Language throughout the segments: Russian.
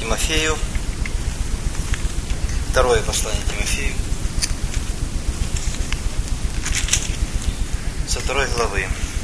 Тимофею, второе послание Тимофею, со 2 главы,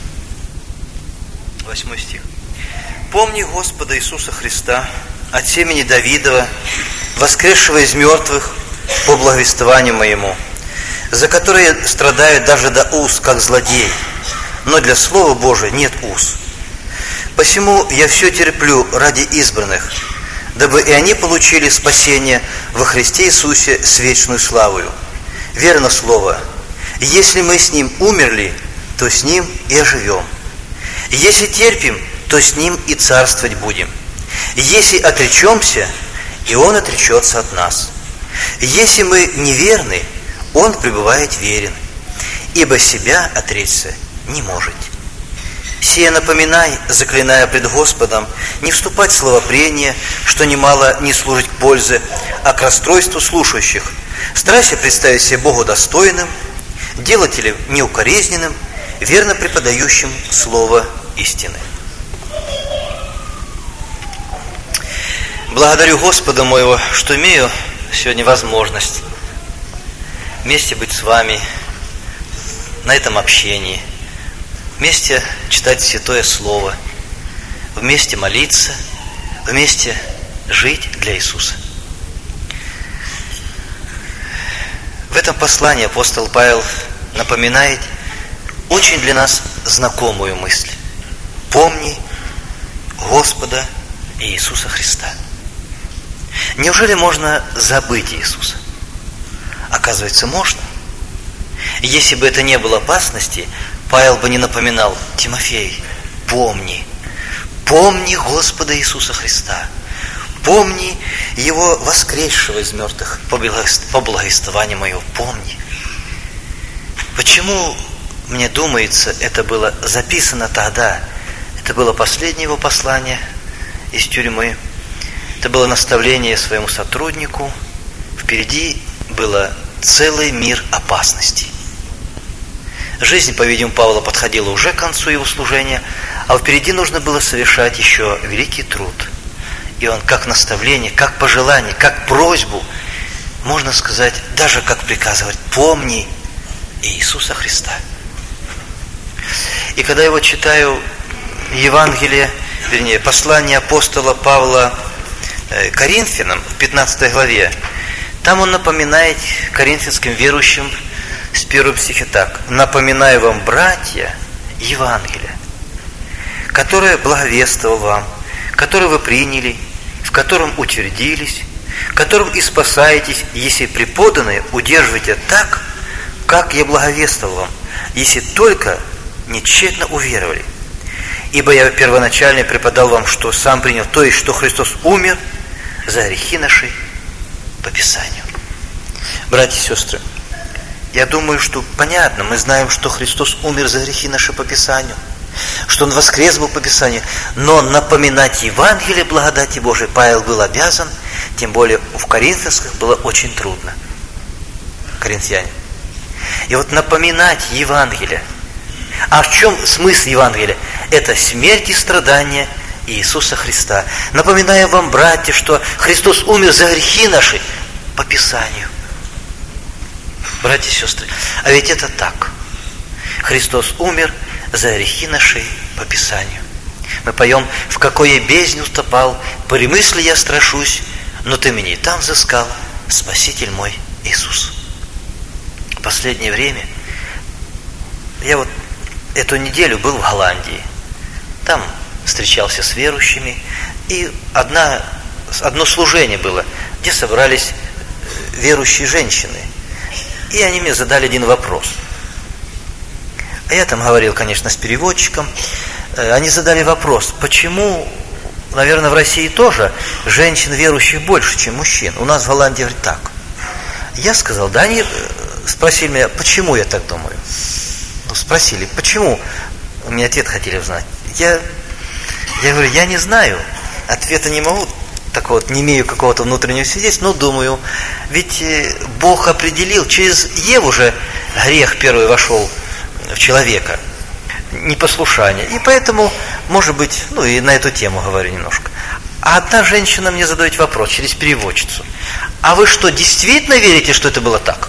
8 стих. «Помни Господа Иисуса Христа, от семени Давидова, воскресшего из мертвых по благовествованию моему, за которое страдают даже до уз, как злодей, но для Слова Божия нет уз. Посему я все терплю ради избранных, дабы и они получили спасение во Христе Иисусе с вечную славою. Верно слово: если мы с Ним умерли, то с Ним и оживем. Если терпим, то с Ним и царствовать будем. Если отречемся, и Он отречется от нас. Если мы неверны, Он пребывает верен, ибо себя отречься не можете. Сие напоминай, заклиная пред Господом, не вступать в словопрение, что немало не служить пользы, а к расстройству слушающих. Старайся представить себя Богу достойным, делателем неукоризненным, верно преподающим слово истины. Благодарю Господа моего, что имею сегодня возможность вместе быть с вами на этом общении, вместе читать Святое Слово, вместе молиться, вместе жить для Иисуса. В этом послании апостол Павел напоминает очень для нас знакомую мысль. Помни Господа Иисуса Христа. Неужели можно забыть Иисуса? Оказывается, можно. Если бы это не было опасности, Павел бы не напоминал: Тимофей, помни Господа Иисуса Христа, помни Его воскресшего из мертвых по благовествованию моего, помни. Почему, мне думается, это было записано тогда? Это было последнее его послание из тюрьмы, это было наставление своему сотруднику, впереди было целый мир опасностей. Жизнь, по-видимому, Павла подходила уже к концу его служения, а впереди нужно было совершать еще великий труд. И он как наставление, как пожелание, как просьбу, можно сказать, даже как приказывать: помни Иисуса Христа. И когда я вот читаю Евангелие, послание апостола Павла Коринфянам в 15 главе, там он напоминает коринфянским верующим с 1 стиха так: «Напоминаю вам, братья, Евангелие, которое благовествовал вам, которое вы приняли, в котором утвердились, которым и спасаетесь, если преподанное удерживаете так, как я благовествовал вам, если только не тщетно уверовали. Ибо я первоначально преподал вам, что сам принял, то есть, что Христос умер за грехи наши по Писанию». Братья и сестры, я думаю, что понятно, мы знаем, что Христос умер за грехи наши по Писанию, что Он воскрес был по Писанию, но напоминать Евангелие благодати Божией Павел был обязан, тем более в Коринфянских было очень трудно. Коринфяне. И вот напоминать Евангелие. А в чем смысл Евангелия? Это смерть и страдания Иисуса Христа. Напоминаю вам, братья, что Христос умер за грехи наши по Писанию. Братья и сестры, а ведь это так. Христос умер за грехи наши по Писанию. Мы поем: «В какой я бездне утопал, при мысли я страшусь, но ты меня и там взыскал, Спаситель мой Иисус». В последнее время я вот эту неделю был в Голландии. Там встречался с верующими, и одно служение было, где собрались верующие женщины. И они мне задали один вопрос. А я там говорил, конечно, с переводчиком. Они задали вопрос: почему, наверное, в России тоже женщин верующих больше, чем мужчин? У нас в Голландии говорит так. Я сказал, да, они спросили меня, почему я так думаю. Спросили, почему? У меня ответ хотели узнать. Я говорю, я не знаю. Ответа не могу. Так вот, не имею какого-то внутреннего свидетельства, но думаю, ведь Бог определил, через Еву же грех первый вошел в человека, непослушание. И поэтому, может быть, и на эту тему говорю немножко. А одна женщина мне задает вопрос через переводчицу. А вы что, действительно верите, что это было так?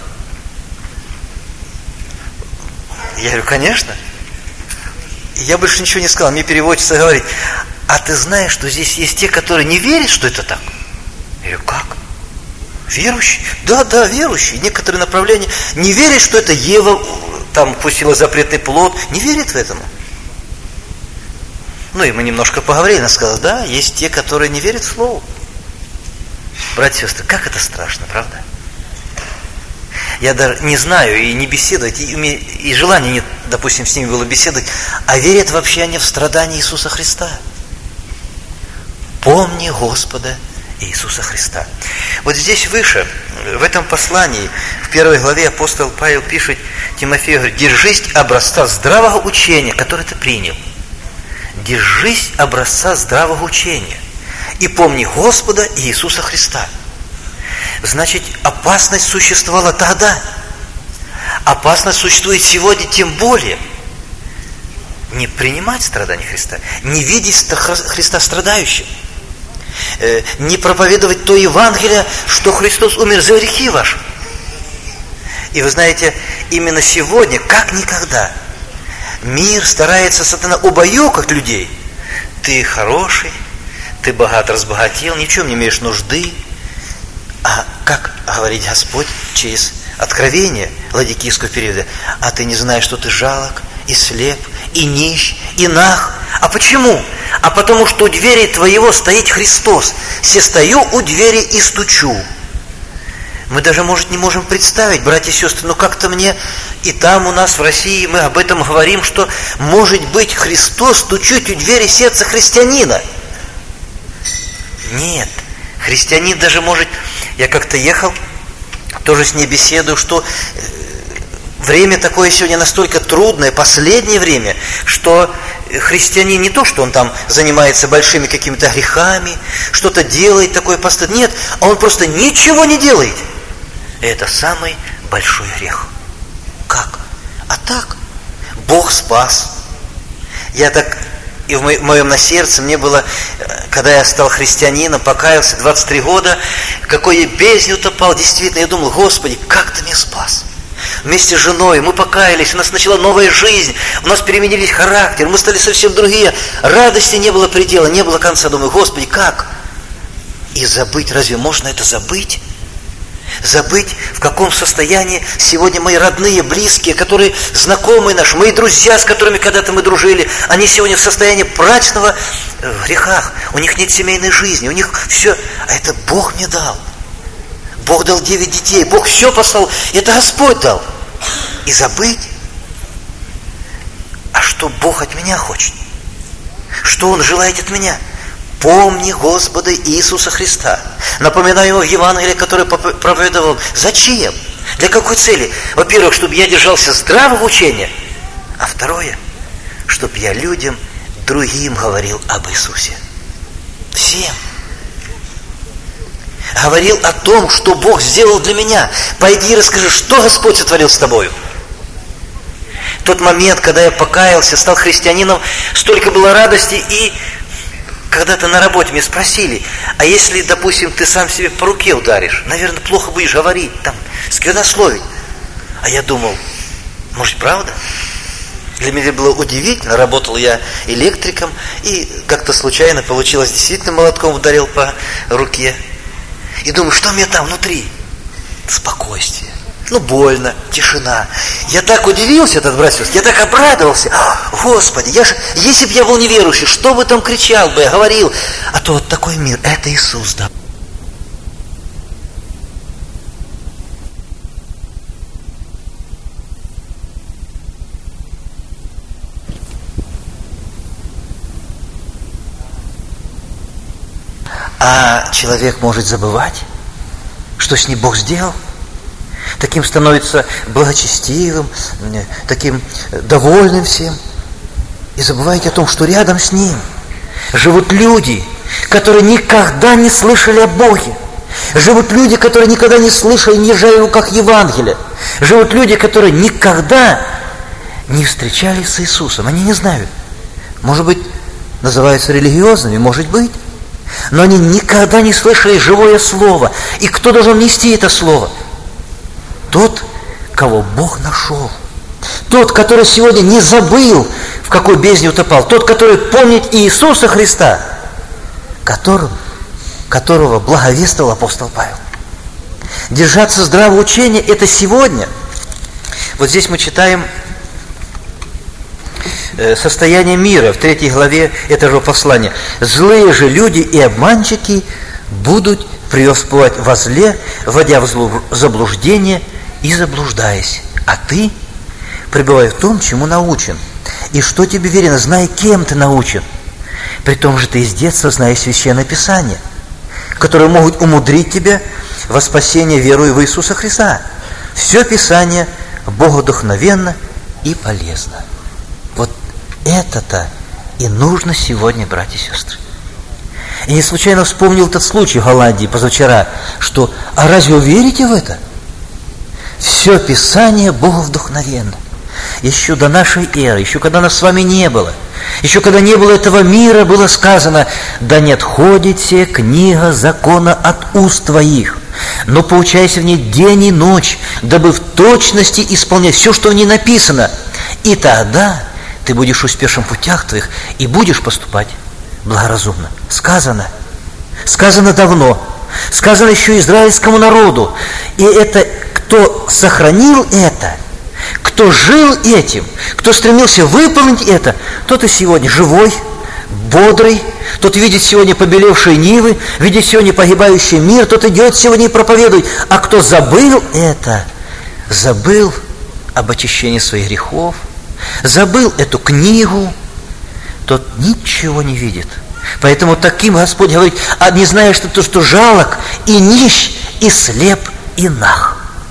Я говорю, конечно. Я больше ничего не сказал. Мне переводчица говорит, а ты знаешь, что здесь есть те, которые не верят, что это так? Я говорю, как? Верующие? Да, верующие. Некоторые направления не верят, что это Ева там пустила запретный плод. Не верят в этому. Ну и мы немножко поговорили. Она сказала, да, есть те, которые не верят в слово. Братья и сестры, как это страшно, правда? Я даже не знаю и не беседовать, и желания нет, допустим, с ними было беседовать, а верят вообще они в страдания Иисуса Христа. Помни Господа Иисуса Христа. Вот здесь выше, в этом послании, в 1 главе апостол Павел пишет Тимофею, говорит, держись образца здравого учения, которое ты принял. Держись образца здравого учения. И помни Господа Иисуса Христа. Значит, опасность существовала тогда. Опасность существует сегодня тем более. Не принимать страдания Христа, не видеть Христа страдающим, не проповедовать то Евангелие, что Христос умер за грехи ваши. И вы знаете, именно сегодня, как никогда, мир старается, сатана, убаюкать людей. Ты хороший, ты богат, разбогател, ни в чем не имеешь нужды. А как говорит Господь через откровение ладикийского периода? А ты не знаешь, что ты жалок, и слеп, и нищ, и наг. А почему? А потому что у двери твоего стоит Христос. Се стою у двери и стучу. Мы даже, может, не можем представить, братья и сестры, но как-то мне и там у нас в России мы об этом говорим, что может быть Христос стучит у двери сердца христианина. Нет, христианин даже может... Я как-то ехал, тоже с ней беседую, что время такое сегодня настолько трудное, последнее время, что христианин не то, что он там занимается большими какими-то грехами, что-то делает такое постыдное. Нет, он просто ничего не делает. Это самый большой грех. Как? А так, Бог спас. Я так... И в моем на сердце мне было, когда я стал христианином, покаялся, 23 года, какой я бездне утопал, действительно, я думал, Господи, как Ты меня спас? Вместе с женой мы покаялись, у нас начала новая жизнь, у нас переменились характер, мы стали совсем другие, радости не было предела, не было конца. Думаю, Господи, как? И забыть, разве можно это забыть? Забыть, в каком состоянии сегодня мои родные, близкие, которые знакомые наши, мои друзья, с которыми когда-то мы дружили, они сегодня в состоянии мрачного в грехах, у них нет семейной жизни, у них все, а это Бог мне дал. Бог дал 9 детей, Бог все послал, это Господь дал. И забыть, а что Бог от меня хочет? Что Он желает от меня? Помни Господа Иисуса Христа. Напоминаю ему в Евангелии, которое проповедовал. Зачем? Для какой цели? Во-первых, чтобы я держался здравого учения. А второе, чтобы я людям, другим говорил об Иисусе. Всем. Говорил о том, что Бог сделал для меня. Пойди и расскажи, что Господь сотворил с тобою. Тот момент, когда я покаялся, стал христианином, столько было радости. И когда-то на работе меня спросили, а если, допустим, ты сам себе по руке ударишь, наверное, плохо будешь говорить, там, сквернословить. А я думал, может, правда? Для меня было удивительно, работал я электриком, и как-то случайно получилось, действительно молотком ударил по руке. И думаю, что у меня там внутри? Спокойствие. Ну, больно, тишина. Я так удивился, этот брат, я так обрадовался. Господи, если бы я был неверующий, что бы там кричал бы, я говорил. А то вот такой мир, это Иисус, да. А человек может забывать, что с ним Бог сделал. Таким становится благочестивым, таким довольным всем. И забывайте о том, что рядом с ним живут люди, которые никогда не слышали о Боге. Живут люди, которые никогда не слышали, не держали в руках Евангелия. Живут люди, которые никогда не встречались с Иисусом. Они не знают. Может быть, называются религиозными, может быть. но они никогда не слышали живое слово. И кто должен нести это слово? Тот, кого Бог нашел. Тот, который сегодня не забыл, в какой бездне утопал. Тот, который помнит Иисуса Христа, которого благовествовал апостол Павел. Держаться здравого учения – это сегодня. Вот здесь мы читаем состояние мира в 3 главе этого послания. «Злые же люди и обманщики будут преуспевать во зле, вводя в заблуждение и заблуждаясь. А ты пребывай в том, чему научен, и что тебе верено, знай, кем ты научен. При том же ты из детства знаешь Священное Писание, которые могут умудрить тебя во спасение верою в Иисуса Христа. Все Писание богодухновенно и полезно». Вот это-то и нужно сегодня, братья и сестры. И не случайно вспомнил этот случай в Голландии позавчера, что, а разве вы верите в это? Все Писание богодухновенно. Еще до нашей эры, еще когда нас с вами не было, еще когда не было этого мира, было сказано: «Да не отходит сия книга закона от уст твоих, но поучайся в ней день и ночь, дабы в точности исполнять все, что в ней написано. И тогда ты будешь успешен в путях твоих и будешь поступать благоразумно». Сказано давно, сказано еще израильскому народу. И это, кто сохранил это, кто жил этим, кто стремился выполнить это, тот и сегодня живой, бодрый, тот видит сегодня побелевшие нивы, видит сегодня погибающий мир, тот идет сегодня и проповедует. А кто забыл это, забыл об очищении своих грехов, забыл эту книгу, тот ничего не видит. Поэтому таким Господь говорит: а не знаешь ты то, что жалок и нищ, и слеп, и наг.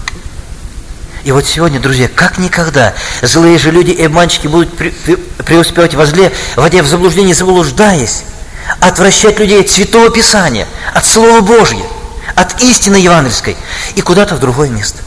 И вот сегодня, друзья, как никогда злые же люди и обманщики будут преуспевать во зле, вводя в заблуждение, заблуждаясь, отвращать людей от Святого Писания, от Слова Божьего, от истины евангельской и куда-то в другое место.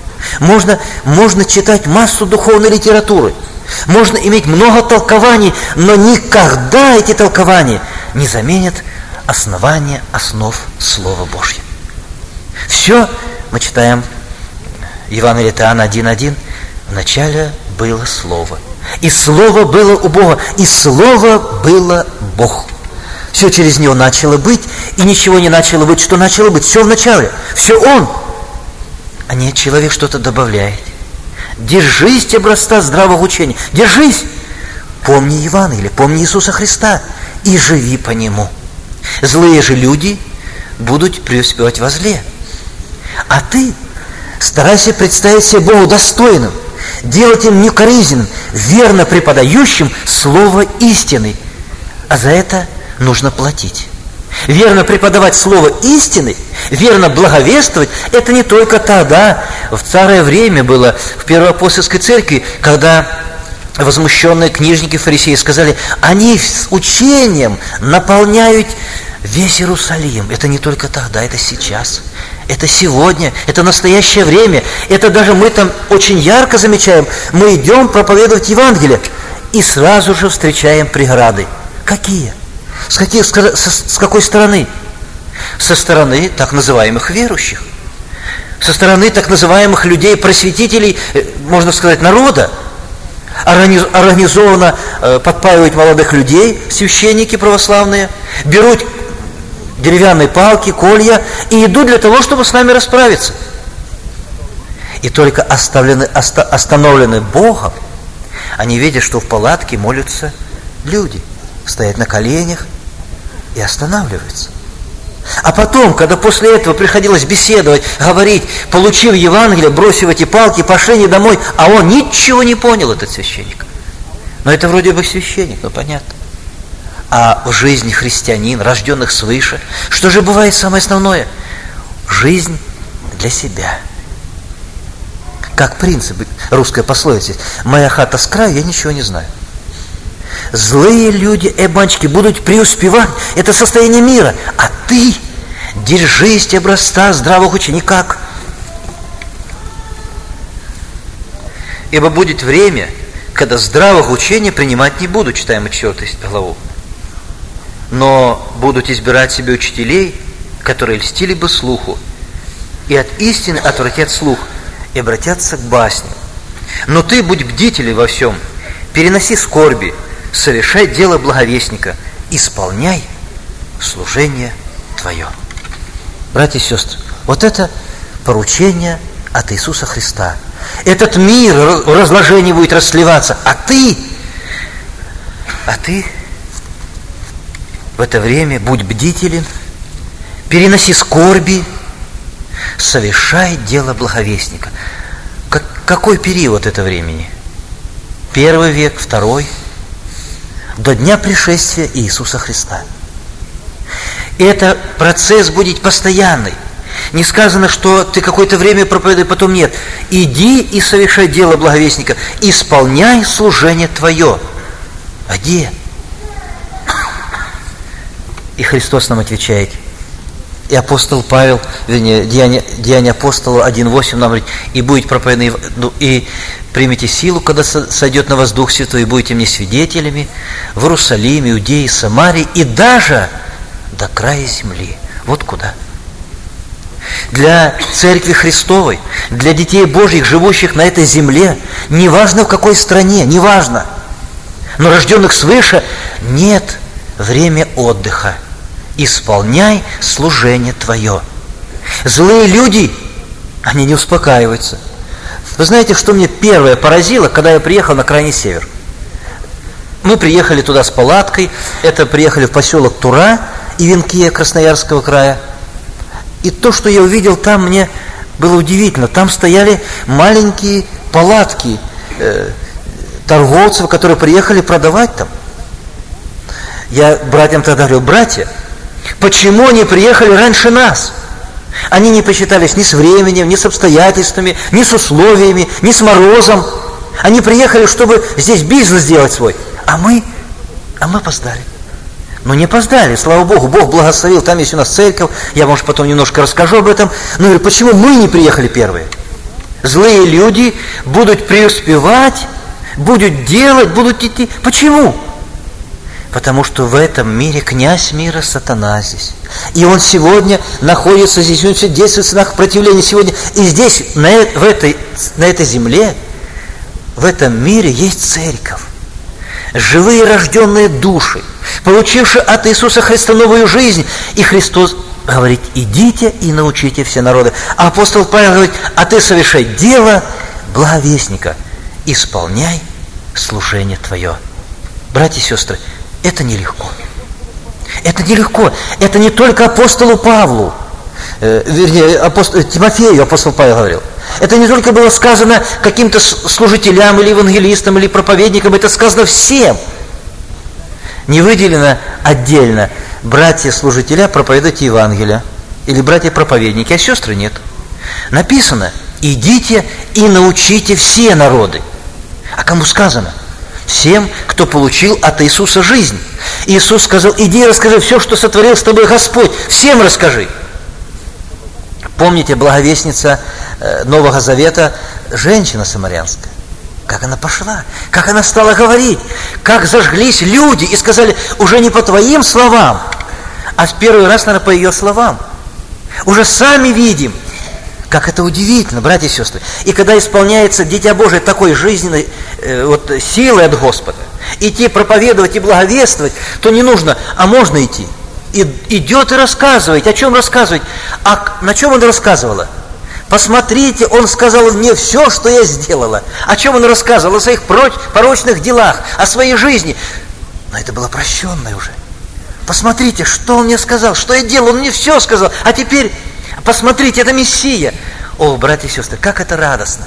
Можно читать массу духовной литературы, можно иметь много толкований, но никогда эти толкования не заменят основания основ Слова Божьего. Все мы читаем Евангелие от Иоанна 1:1. «Вначале было Слово, и Слово было у Бога, и Слово было Бог. Все через Него начало быть, и ничего не начало быть, что начало быть. Все в начале, все Он». А не человек что-то добавляет. Держись образца здравого учения. Держись. Помни Евангелие, помни Иисуса Христа и живи по Нему. Злые же люди будут преуспевать во зле. А ты старайся представить себя Богу достойным, делать им неукоризненным, верно преподающим слово истины. А за это нужно платить. Верно преподавать слово истины, верно благовествовать, это не только тогда, в старое время было, в Первоапостольской церкви, когда возмущенные книжники, фарисеи сказали: они с учением наполняют весь Иерусалим. Это не только тогда, это сейчас, это сегодня, это настоящее время. Это даже мы там очень ярко замечаем. Мы идем проповедовать Евангелие и сразу же встречаем преграды. Какие? С какой стороны? Со стороны так называемых верующих, со стороны так называемых людей, просветителей, можно сказать, народа. Организованно подпаивают молодых людей, священники православные, берут деревянные палки, колья и идут для того, чтобы с нами расправиться. И только остановлены Богом, они видят, что в палатке молятся люди, стоят на коленях и останавливаются. А потом, когда после этого приходилось беседовать, говорить, получив Евангелие, бросив эти палки, пошли не домой, а он ничего не понял, этот священник. Но это вроде бы священник, ну понятно. А в жизни христианин, рожденных свыше, что же бывает самое основное? Жизнь для себя. Как принцип русской пословицы: «Моя хата с краю, я ничего не знаю». Злые люди и обманщики будут преуспевать. Это состояние мира. А ты держись образца здравого учения. Как? Ибо будет время, когда здравого учения принимать не буду. Читаем 4 главу. но будут избирать себе учителей, которые льстили бы слуху, и от истины отвратят слух, и обратятся к басням. Но ты будь бдителен во всем, переноси скорби, совершай дело благовестника, исполняй служение твое». Братья и сестры, вот это поручение от Иисуса Христа. Этот мир в разложении будет расливаться, а ты в это время будь бдителен, переноси скорби, совершай дело благовестника. Какой период это времени? 1 век, 2, до дня пришествия Иисуса Христа. Это процесс будет постоянный. Не сказано, что ты какое-то время проповедуй, потом нет. Иди и совершай дело благовестника, исполняй служение твое. А где? И Христос нам отвечает. И апостол Павел, вернее, Деяния апостола 1:8 нам говорит: и будет проповедано, и примите силу, когда сойдет на вас Дух Святой, и будете мне свидетелями в Иерусалиме, Иудее, Самарии и даже до края земли. Вот куда. Для Церкви Христовой, для детей Божьих, живущих на этой земле, неважно в какой стране, неважно, но рожденных свыше, нет время отдыха. Исполняй служение твое. Злые люди, они не успокаиваются. Вы знаете, что мне первое поразило, когда я приехал на крайний север? Мы приехали туда с палаткой, приехали в поселок Тура, Ивенкия, Красноярского края. И то, что я увидел там, мне было удивительно. Там стояли маленькие палатки торговцев, которые приехали продавать там. Я братьям тогда говорил: братья, почему они приехали раньше нас? Они не посчитались ни с временем, ни с обстоятельствами, ни с условиями, ни с морозом. Они приехали, чтобы здесь бизнес делать свой. А мы опоздали. Но не опоздали, слава Богу, Бог благословил. Там есть у нас церковь, я, может, потом немножко расскажу об этом. Но говорю, почему мы не приехали первые? Злые люди будут преуспевать, будут делать, будут идти. Почему? Потому что в этом мире князь мира сатана здесь. И он сегодня находится здесь, он все действует в знак противления сегодня. И здесь, на этой земле, в этом мире есть церковь. Живые рожденные души, получившие от Иисуса Христа новую жизнь. И Христос говорит: идите и научите все народы. А апостол Павел говорит: а ты совершай дело благовестника, исполняй служение твое. Братья и сестры, это нелегко. Это нелегко. Это не только апостолу Павлу, Тимофею апостол Павел говорил. Это не только было сказано каким-то служителям или евангелистам, или проповедникам, это сказано всем. Не выделено отдельно: братья-служителя, проповедуйте Евангелие, или братья-проповедники, а сестры нет. Написано: идите и научите все народы. А кому сказано? Всем, кто получил от Иисуса жизнь. Иисус сказал: иди и расскажи все, что сотворил с тобой Господь. Всем расскажи. Помните, благовестница Нового Завета, женщина самарянская, как она пошла, как она стала говорить, как зажглись люди и сказали: уже не по твоим словам, а в первый раз, наверное, по ее словам. Уже сами видим, как это удивительно, братья и сестры. И когда исполняется Дитя Божие такой жизненной силой от Господа, идти проповедовать и благовествовать, то не нужно, а можно идти. И идет и рассказывает. О чем рассказывать? А на чем он рассказывала? Посмотрите, он сказал мне все, что я сделала. О чем он рассказывал? О своих порочных делах, о своей жизни. Но это было прощенное уже. Посмотрите, что он мне сказал, что я делал, он мне все сказал. А теперь посмотрите, это Мессия. О, братья и сестры, как это радостно.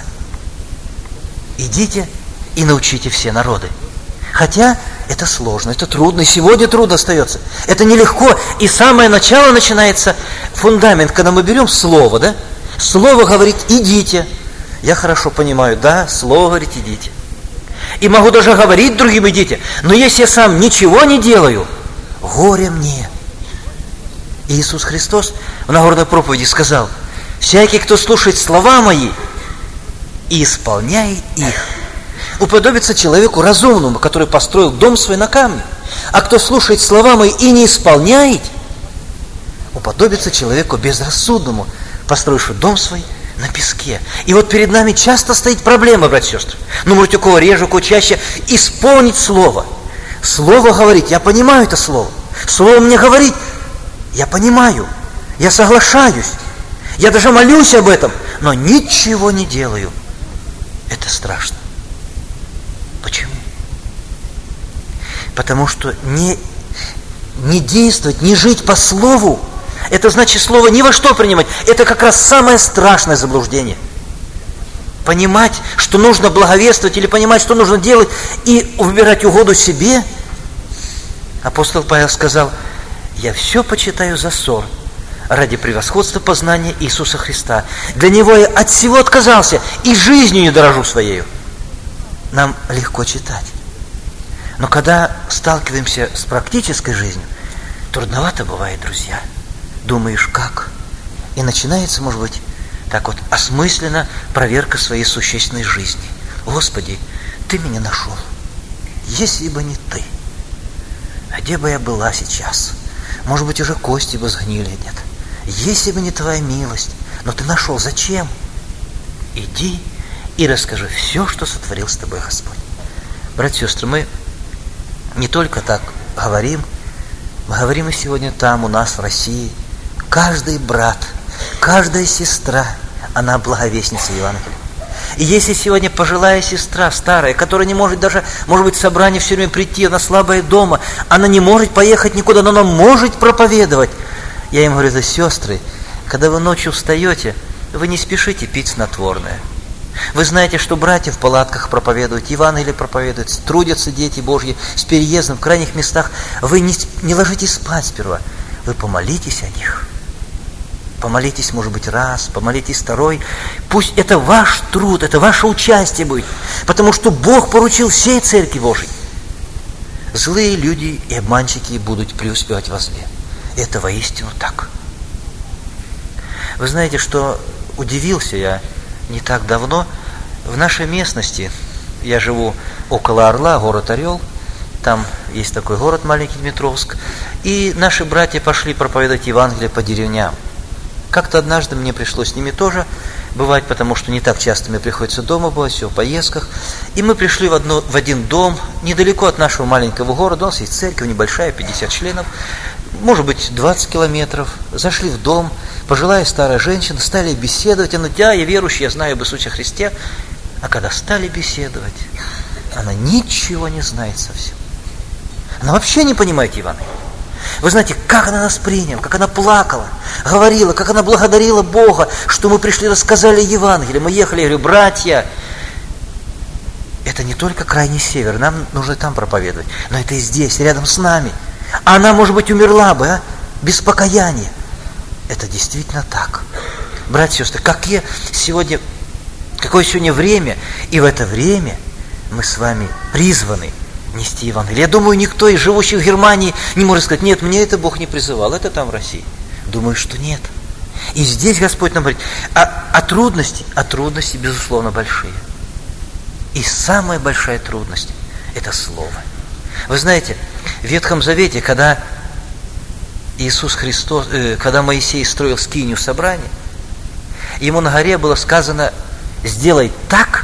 Идите и научите все народы. Хотя это сложно, это трудно, и сегодня трудно остается. Это нелегко. И самое начало начинается, фундамент, когда мы берем слово, да? Слово говорит: идите. Я хорошо понимаю, да, слово говорит: идите. И могу даже говорить другим: идите. Но если я сам ничего не делаю, горе мне. И Иисус Христос в Нагорной проповеди сказал: всякий, кто слушает слова мои и исполняет их, уподобится человеку разумному, который построил дом свой на камне. А кто слушает слова мои и не исполняет, уподобится человеку безрассудному, построившему дом свой на песке. И вот перед нами часто стоит проблема, братья и сестры. Ну, может, у кого реже, у кого чаще, исполнить слово. Слово говорить, я понимаю это слово. Слово мне говорить, я понимаю, я соглашаюсь, я даже молюсь об этом, но ничего не делаю. Это страшно. Почему? Потому что не действовать, не жить по слову, это значит слово ни во что принимать. Это как раз самое страшное заблуждение. Понимать, что нужно благовествовать, или понимать, что нужно делать, и выбирать угоду себе. Апостол Павел сказал: я все почитаю за ссор ради превосходства познания Иисуса Христа. Для Него я от всего отказался и жизнью не дорожу своею. Нам легко читать. Но когда сталкиваемся с практической жизнью, трудновато бывает, друзья. Думаешь, как? И начинается, может быть, так вот осмысленно проверка своей существенной жизни. Господи, Ты меня нашел. Если бы не Ты, а где бы я была сейчас? Может быть, уже кости бы сгнили, нет? Если бы не Твоя милость, но Ты нашел, зачем? Иди и расскажи все, что сотворил с Тобой Господь. Братья и сестры, мы не только так говорим, мы говорим и сегодня там, у нас в России. Каждый брат, каждая сестра, она благовестница Евангелия. И если сегодня пожилая сестра, старая, которая не может даже, может быть, в собрание все время прийти, она слабая дома, она не может поехать никуда, но она может проповедовать. Я им говорю: да, сестры, когда вы ночью встаете, вы не спешите пить снотворное. Вы знаете, что братья в палатках проповедуют, Евангелие проповедуют, трудятся дети Божьи с переездом в крайних местах. Вы не ложитесь спать сперва, вы помолитесь о них. Помолитесь, может быть, раз, помолитесь второй. Пусть это ваш труд, это ваше участие будет, потому что Бог поручил всей Церкви Божьей. Злые люди и обманщики будут преуспевать во зле. Это воистину так. Вы знаете, что удивился я не так давно. В нашей местности, я живу около Орла, город Орел, там есть такой город маленький, Дмитровск, и наши братья пошли проповедовать Евангелие по деревням. Как-то однажды мне пришлось с ними тоже бывать, потому что не так часто мне приходится дома бывать, все в поездках. И мы пришли в один дом, недалеко от нашего маленького города, у нас есть церковь небольшая, 50 членов, может быть, 20 километров. Зашли в дом, пожилая старая женщина, стали беседовать. Она: да, я верующий, я знаю об Иисусе Христе. А когда стали беседовать, она ничего не знает совсем. Она вообще не понимает Евангелия. Вы знаете, как она нас приняла, как она плакала, говорила, как она благодарила Бога, что мы пришли, рассказали Евангелие. Мы ехали, я говорю: братья, это не только крайний север, нам нужно там проповедовать, но это и здесь, рядом с нами. А она, может быть, умерла бы, без покаяния. Это действительно так. Братья и сестры, какое сегодня время, и в это время мы с вами призваны нести Евангелие. Я думаю, никто из живущих в Германии не может сказать: нет, мне это Бог не призывал, это там в России. Думаю, что нет. И здесь Господь нам говорит, а трудности, безусловно, большие. И самая большая трудность – это Слово. Вы знаете, в Ветхом Завете, когда Иисус Христос, когда Моисей строил скинию собрания, ему на горе было сказано: сделай так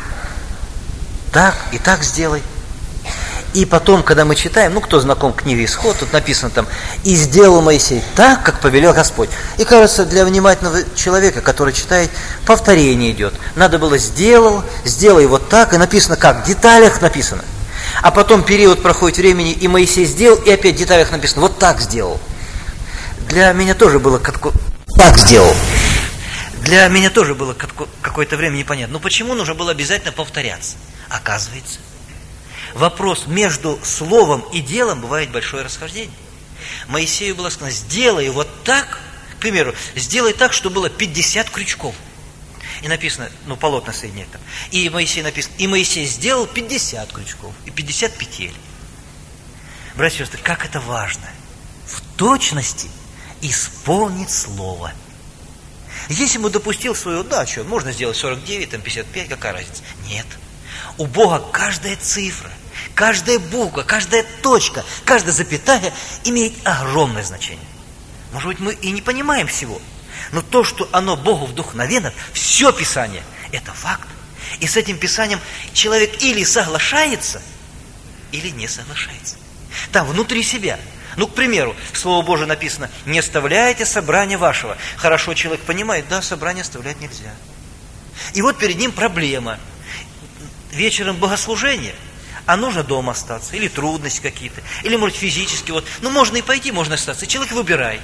и так сделай. И потом, когда мы читаем, кто знаком к книге Исход, тут написано там: и сделал Моисей так, как повелел Господь. И кажется, для внимательного человека, который читает, повторение идет. Надо было сделай вот так, и написано как, в деталях написано. А потом период проходит времени, и Моисей сделал, и опять в деталях написано: вот так сделал. Для меня тоже было так сделал. Для меня тоже было какое-то время непонятно. Но почему нужно было обязательно повторяться? Оказывается, вопрос между словом и делом бывает большое расхождение. Моисею было сказано: сделай вот так, к примеру, сделай так, чтобы было 50 крючков. И написано, полотна соединять там. И Моисей сделал 50 крючков и 50 петель. Братья и сестры, как это важно в точности исполнить слово. Если бы допустил свою удачу, можно сделать 49, 55, какая разница? Нет. У Бога каждая цифра, каждая буква, каждая точка, каждая запятая имеет огромное значение. Может быть, мы и не понимаем всего, но то, что оно Богу вдохновенно, все Писание, это факт. И с этим Писанием человек или соглашается, или не соглашается. Там, внутри себя. Ну, к примеру, в Слово Божие написано: не оставляйте собрания вашего. Хорошо человек понимает, да, собрание оставлять нельзя. И вот перед ним проблема. Вечером богослужение, а нужно дома остаться. Или трудности какие-то, или, может, физически. Вот. Ну, можно и пойти, можно остаться. И человек выбирай.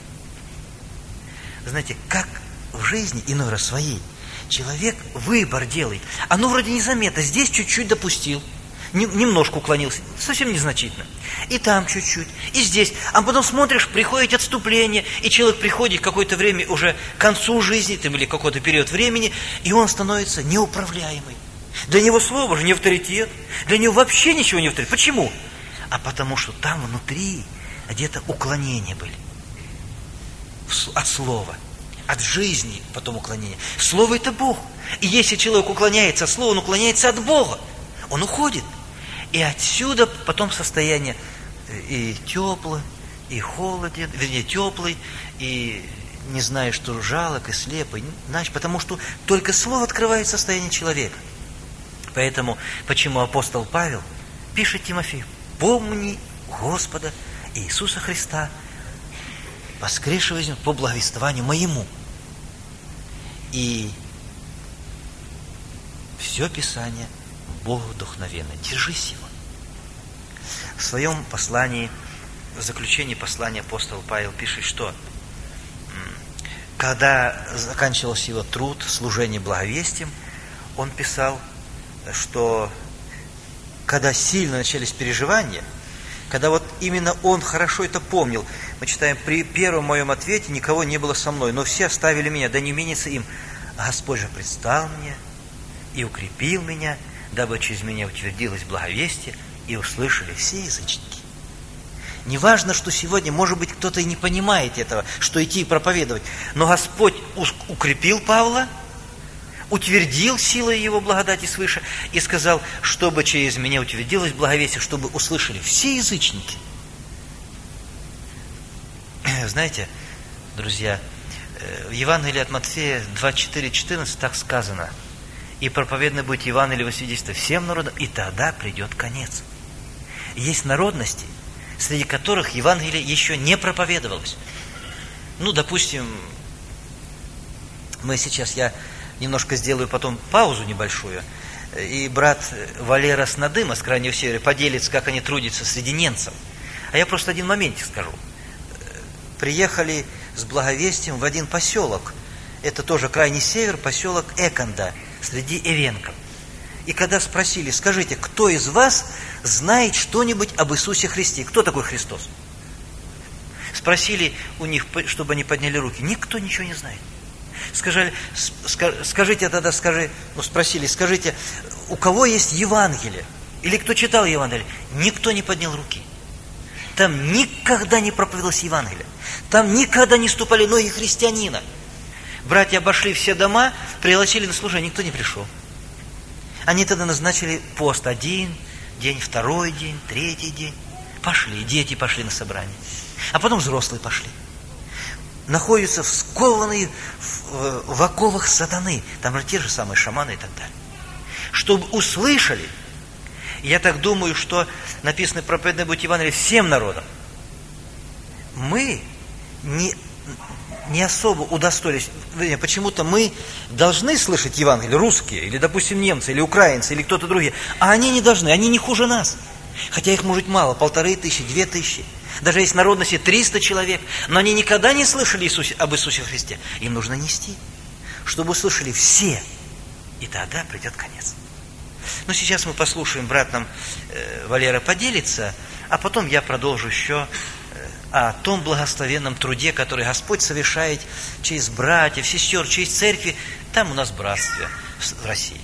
Знаете, как в жизни иной раз своей человек выбор делает. Оно вроде незаметно. Здесь чуть-чуть допустил. Немножко уклонился, совсем незначительно. И там чуть-чуть, и здесь. А потом смотришь, приходит отступление, и человек приходит какое-то время уже к концу жизни, или какой-то период времени, и он становится неуправляемый. Для него Слово же не авторитет, для него вообще ничего не авторитет. Почему? А потому что там внутри где-то уклонения были. От Слова, от жизни потом уклонение. Слово – это Бог. И если человек уклоняется от Слова, он уклоняется от Бога. Он уходит. И отсюда потом состояние и теплое, и холоден, вернее, теплый, и не знаешь, что жалок, и слепый. Значит, потому что только Слово открывает состояние человека. Поэтому, почему апостол Павел пишет Тимофею: помни Господа Иисуса Христа, воскресшего по благовествованию моему. И все Писание Богу вдохновенно. Держись его. В своем послании, в заключении послания апостол Павел пишет, что когда заканчивался его труд, служение благовестием, он писал, что когда сильно начались переживания, когда вот именно он хорошо это помнил, мы читаем: при первом моем ответе никого не было со мной, но все оставили меня, да не уменится им. А Господь же предстал мне и укрепил меня, дабы через меня утвердилось благовестие, и услышали все язычники. Неважно, что сегодня, может быть, кто-то и не понимает этого, что идти и проповедовать, но Господь укрепил Павла, утвердил силой его благодати свыше и сказал, чтобы через меня утвердилось благовестие, чтобы услышали все язычники. Знаете, друзья, в Евангелии от Матфея 24:14 так сказано: и проповедано будет Евангелие во свидетельство всем народам, и тогда придет конец. Есть народности, среди которых Евангелие еще не проповедовалось. Ну, допустим, я немножко сделаю потом паузу небольшую, и брат Валера с Надыма с Крайнего Севера поделится, как они трудятся среди немцев. А я просто один моментик скажу. Приехали с благовестием в один поселок. Это тоже Крайний Север, поселок Эконда, среди эвенков. И когда спросили: скажите, кто из вас знает что-нибудь об Иисусе Христе? Кто такой Христос? Спросили у них, чтобы они подняли руки. Никто ничего не знает. Скажите, у кого есть Евангелие? Или кто читал Евангелие? Никто не поднял руки. Там никогда не проповедовалось Евангелие. Там никогда не ступали ноги христианина. Братья обошли все дома, пригласили на служение, никто не пришел. Они тогда назначили пост: один день, второй день, третий день. Пошли, дети пошли на собрание. А потом взрослые пошли. Находятся скованные в оковах сатаны. Там же те же самые шаманы и так далее. Чтобы услышали. Я так думаю, что написано: проповедано будет Евангелие всем народам. Мы не особо удостоились. Почему-то мы должны слышать Евангелие, русские, или, допустим, немцы, или украинцы, или кто-то другие. А они не должны, они не хуже нас. Хотя их может мало, 1500, 2000. Даже есть народности 300 человек. Но они никогда не слышали об Иисусе Христе. Им нужно нести, чтобы услышали все. И тогда придет конец. Но сейчас мы послушаем, брат нам Валера поделится, а потом я продолжу еще о том благословенном труде, который Господь совершает через братьев, сестер, через церкви. Там у нас братство в России.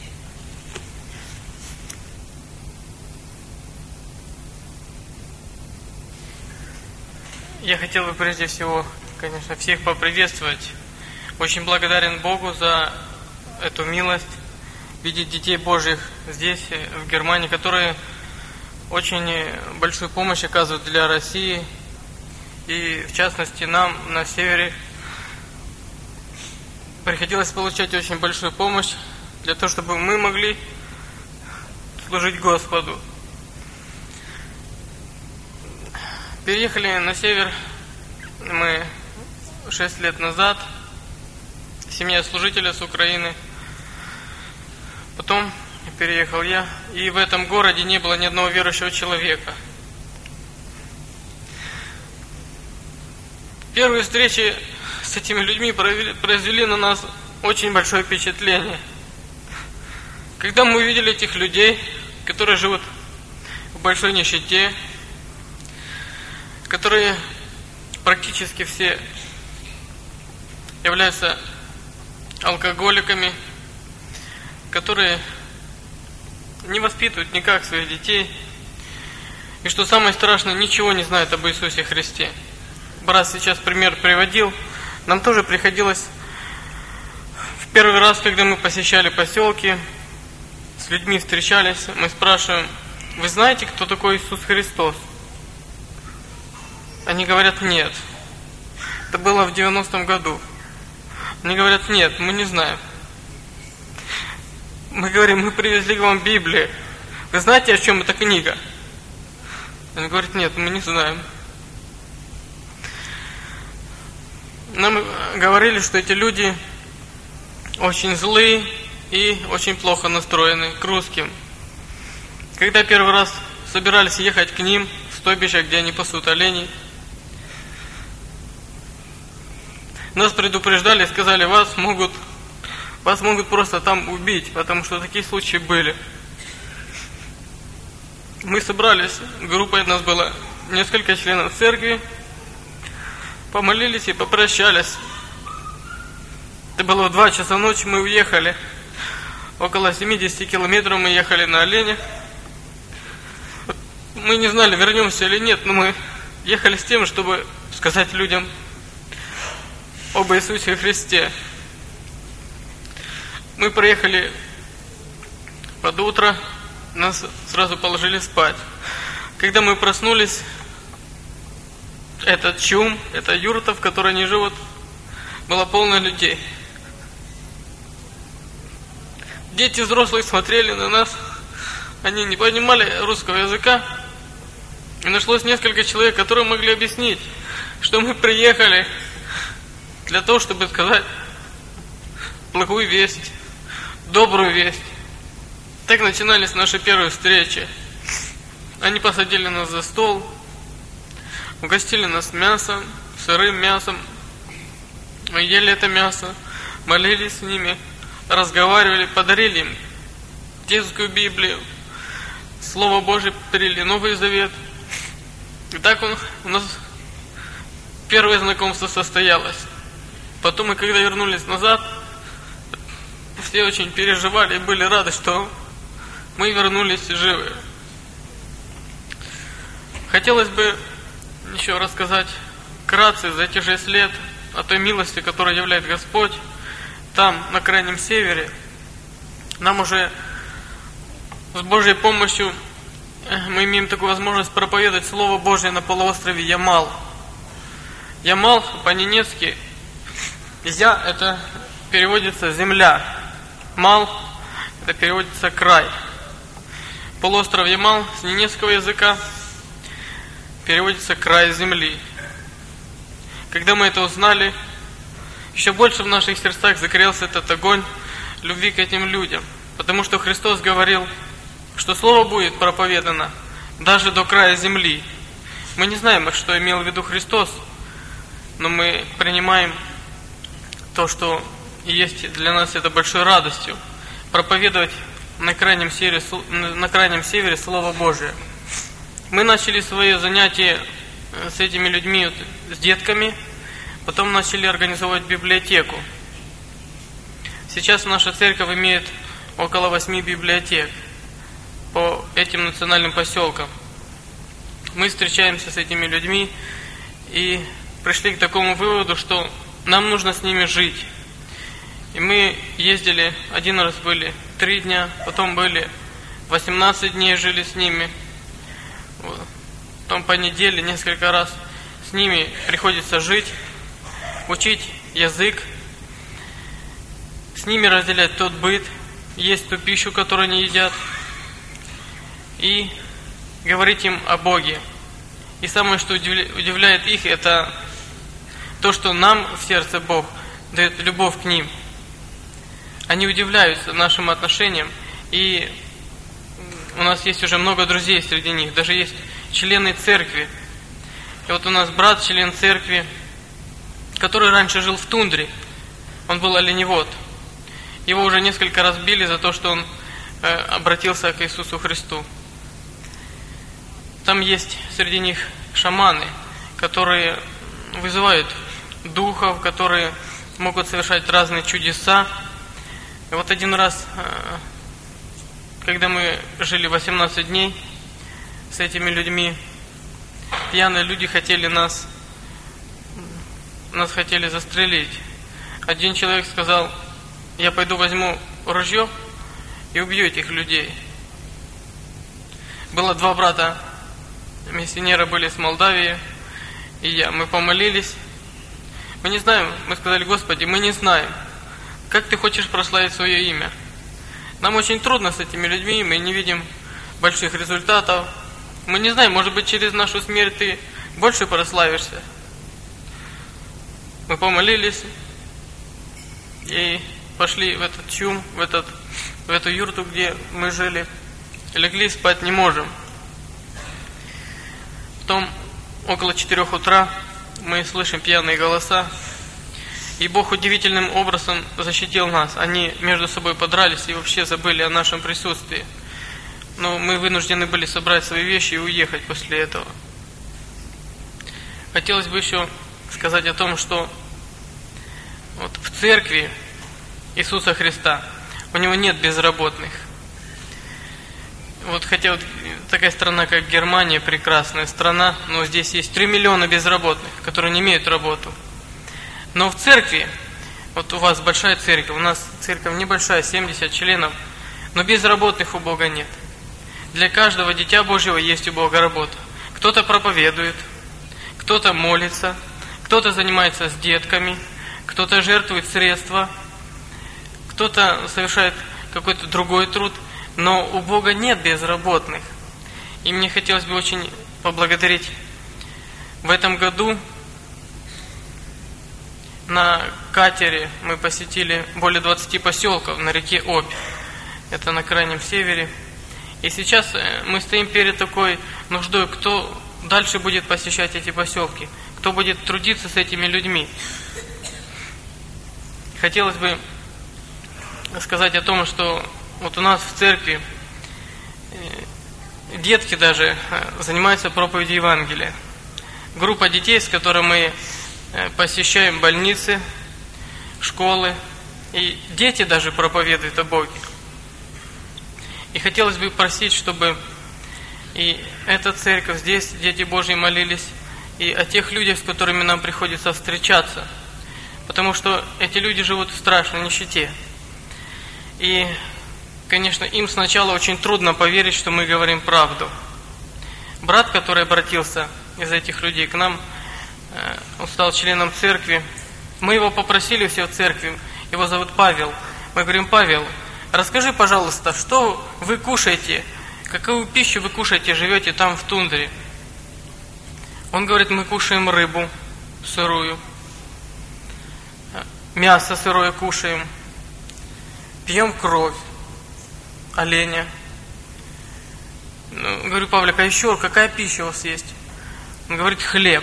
Я хотел бы прежде всего, конечно, всех поприветствовать. Очень благодарен Богу за эту милость видеть детей Божьих здесь, в Германии, которые очень большую помощь оказывают для России. И в частности нам на севере приходилось получать очень большую помощь для того, чтобы мы могли служить Господу. Переехали на север мы 6 лет назад, семья служителя с Украины. Потом переехал я, и в этом городе не было ни одного верующего человека. Первые встречи с этими людьми произвели на нас очень большое впечатление. Когда мы увидели этих людей, которые живут в большой нищете, которые практически все являются алкоголиками, которые не воспитывают никак своих детей, и что самое страшное, ничего не знают об Иисусе Христе. Брат сейчас пример приводил. Нам тоже приходилось в первый раз, когда мы посещали поселки, с людьми встречались, мы спрашиваем: вы знаете, кто такой Иисус Христос? Они говорят: нет. Это было в 90-м году. Они говорят: нет, мы не знаем. Мы говорим: мы привезли к вам Библию. Вы знаете, о чем эта книга? Они говорят: нет, мы не знаем. Нам говорили, что эти люди очень злые и очень плохо настроены к русским. Когда первый раз собирались ехать к ним в стойбище, где они пасут оленей, нас предупреждали и сказали: вас могут просто там убить, потому что такие случаи были. Мы собрались, группой нас было несколько членов церкви, помолились и попрощались. Это было в 2 часа ночи, мы уехали. Около 70 километров мы ехали на оленях. Мы не знали, вернемся или нет, но мы ехали с тем, чтобы сказать людям об Иисусе Христе. Мы приехали под утро, нас сразу положили спать. Когда мы проснулись, этот чум, эта юрта, в которой они живут, была полна людей. Дети взрослые смотрели на нас, они не понимали русского языка. И нашлось несколько человек, которые могли объяснить, что мы приехали для того, чтобы сказать благую весть, добрую весть. Так начинались наши первые встречи. Они посадили нас за стол, угостили нас мясом, сырым мясом. Мы ели это мясо, молились с ними, разговаривали, подарили им детскую Библию, Слово Божие, подарили Новый Завет. И так у нас первое знакомство состоялось. Потом мы, когда вернулись назад, все очень переживали и были рады, что мы вернулись живы. Хотелось бы еще рассказать вкратце за эти 6 лет о той милости, которую являет Господь. Там, на крайнем севере, нам уже с Божьей помощью мы имеем такую возможность проповедовать Слово Божье на полуострове Ямал. Ямал по-ненецки, «Я» это переводится «земля», «Мал» это переводится «край». Полуостров Ямал с ненецкого языка переводится «край земли». Когда мы это узнали, еще больше в наших сердцах загорелся этот огонь любви к этим людям. Потому что Христос говорил, что Слово будет проповедано даже до края земли. Мы не знаем, что имел в виду Христос, но мы принимаем то, что есть для нас это большой радостью. Проповедовать на крайнем севере Слово Божие. Мы начали свои занятия с этими людьми, с детками, потом начали организовывать библиотеку. Сейчас наша церковь имеет около 8 библиотек по этим национальным поселкам. Мы встречаемся с этими людьми и пришли к такому выводу, что нам нужно с ними жить. И мы ездили, один раз были 3 дня, потом были 18 дней, жили с ними. потом по неделе несколько раз с ними приходится жить, учить язык, с ними разделять тот быт, есть ту пищу, которую они едят, и говорить им о Боге. И самое, что удивляет их, это то, что нам в сердце Бог дает любовь к ним. Они удивляются нашим отношениям, и у нас есть уже много друзей среди них, даже есть члены церкви. И вот у нас брат, член церкви, который раньше жил в тундре, он был оленевод. Его уже несколько раз били за то, что он обратился к Иисусу Христу. Там есть среди них шаманы, которые вызывают духов, которые могут совершать разные чудеса. И вот один раз, когда мы жили 18 дней с этими людьми, пьяные люди хотели нас хотели застрелить. Один человек сказал: я пойду возьму ружье и убью этих людей. Было два брата, миссионеры были с Молдавии, и я. Мы помолились. Мы не знаем, мы сказали: Господи, мы не знаем, как Ты хочешь прославить свое имя. Нам очень трудно с этими людьми, мы не видим больших результатов. Мы не знаем, может быть, через нашу смерть Ты больше прославишься. Мы помолились и пошли в этот чум, в эту юрту, где мы жили. Легли, спать не можем. Потом около 4 утра мы слышим пьяные голоса. И Бог удивительным образом защитил нас. Они между собой подрались и вообще забыли о нашем присутствии. Но мы вынуждены были собрать свои вещи и уехать после этого. Хотелось бы еще сказать о том, что вот в церкви Иисуса Христа у Него нет безработных. Вот хотя вот такая страна, как Германия, прекрасная страна, но здесь есть 3 миллиона безработных, которые не имеют работу. Но в церкви, вот у вас большая церковь, у нас церковь небольшая, 70 членов, но безработных у Бога нет. Для каждого дитя Божьего есть у Бога работа. Кто-то проповедует, кто-то молится, кто-то занимается с детками, кто-то жертвует средства, кто-то совершает какой-то другой труд, но у Бога нет безработных. И мне хотелось бы очень поблагодарить в этом году. На катере мы посетили более 20 поселков на реке Обь. Это на крайнем севере. И сейчас мы стоим перед такой нуждой, кто дальше будет посещать эти поселки, кто будет трудиться с этими людьми. Хотелось бы сказать о том, что вот у нас в церкви детки даже занимаются проповедью Евангелия. Группа детей, с которой мы посещаем больницы, школы, и дети даже проповедуют о Боге. И хотелось бы просить, чтобы и эта церковь, здесь дети Божьи молились, и о тех людях, с которыми нам приходится встречаться, потому что эти люди живут в страшной нищете. И, конечно, им сначала очень трудно поверить, что мы говорим правду. Брат, который обратился из этих людей к нам, он стал членом церкви. Мы его попросили все в церкви, его зовут Павел. Мы говорим: Павел, расскажи, пожалуйста, что вы кушаете, какую пищу вы кушаете, живете там в тундре. Он говорит: мы кушаем рыбу сырую, мясо сырое кушаем, пьем кровь оленя. Говорю: Павлик, а еще какая пища у вас есть? Он говорит: хлеб.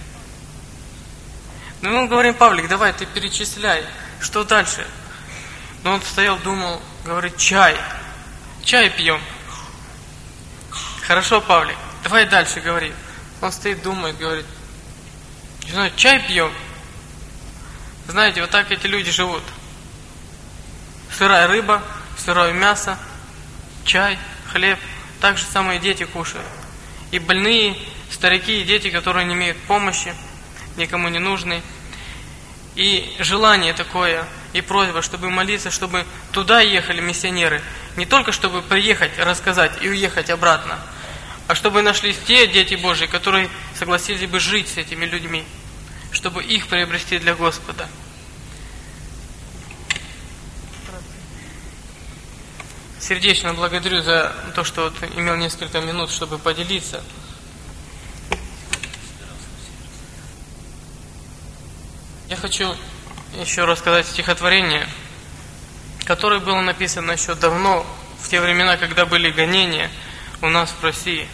Ну, мы говорим: Павлик, давай ты перечисляй, что дальше? Но он стоял, думал, говорит: чай пьем. Хорошо, Павлик, давай дальше, говори. Он стоит, думает, говорит: не знаю, чай пьем. Знаете, вот так эти люди живут. Сырая рыба, сырое мясо, чай, хлеб. Так же самые дети кушают. И больные, старики, и дети, которые не имеют помощи, никому не нужны. И желание такое, и просьба, чтобы молиться, чтобы туда ехали миссионеры. Не только чтобы приехать, рассказать и уехать обратно, а чтобы нашлись те дети Божьи, которые согласились бы жить с этими людьми, чтобы их приобрести для Господа. Сердечно благодарю за то, что имел несколько минут, чтобы поделиться. Я хочу еще рассказать стихотворение, которое было написано еще давно, в те времена, когда были гонения у нас в России.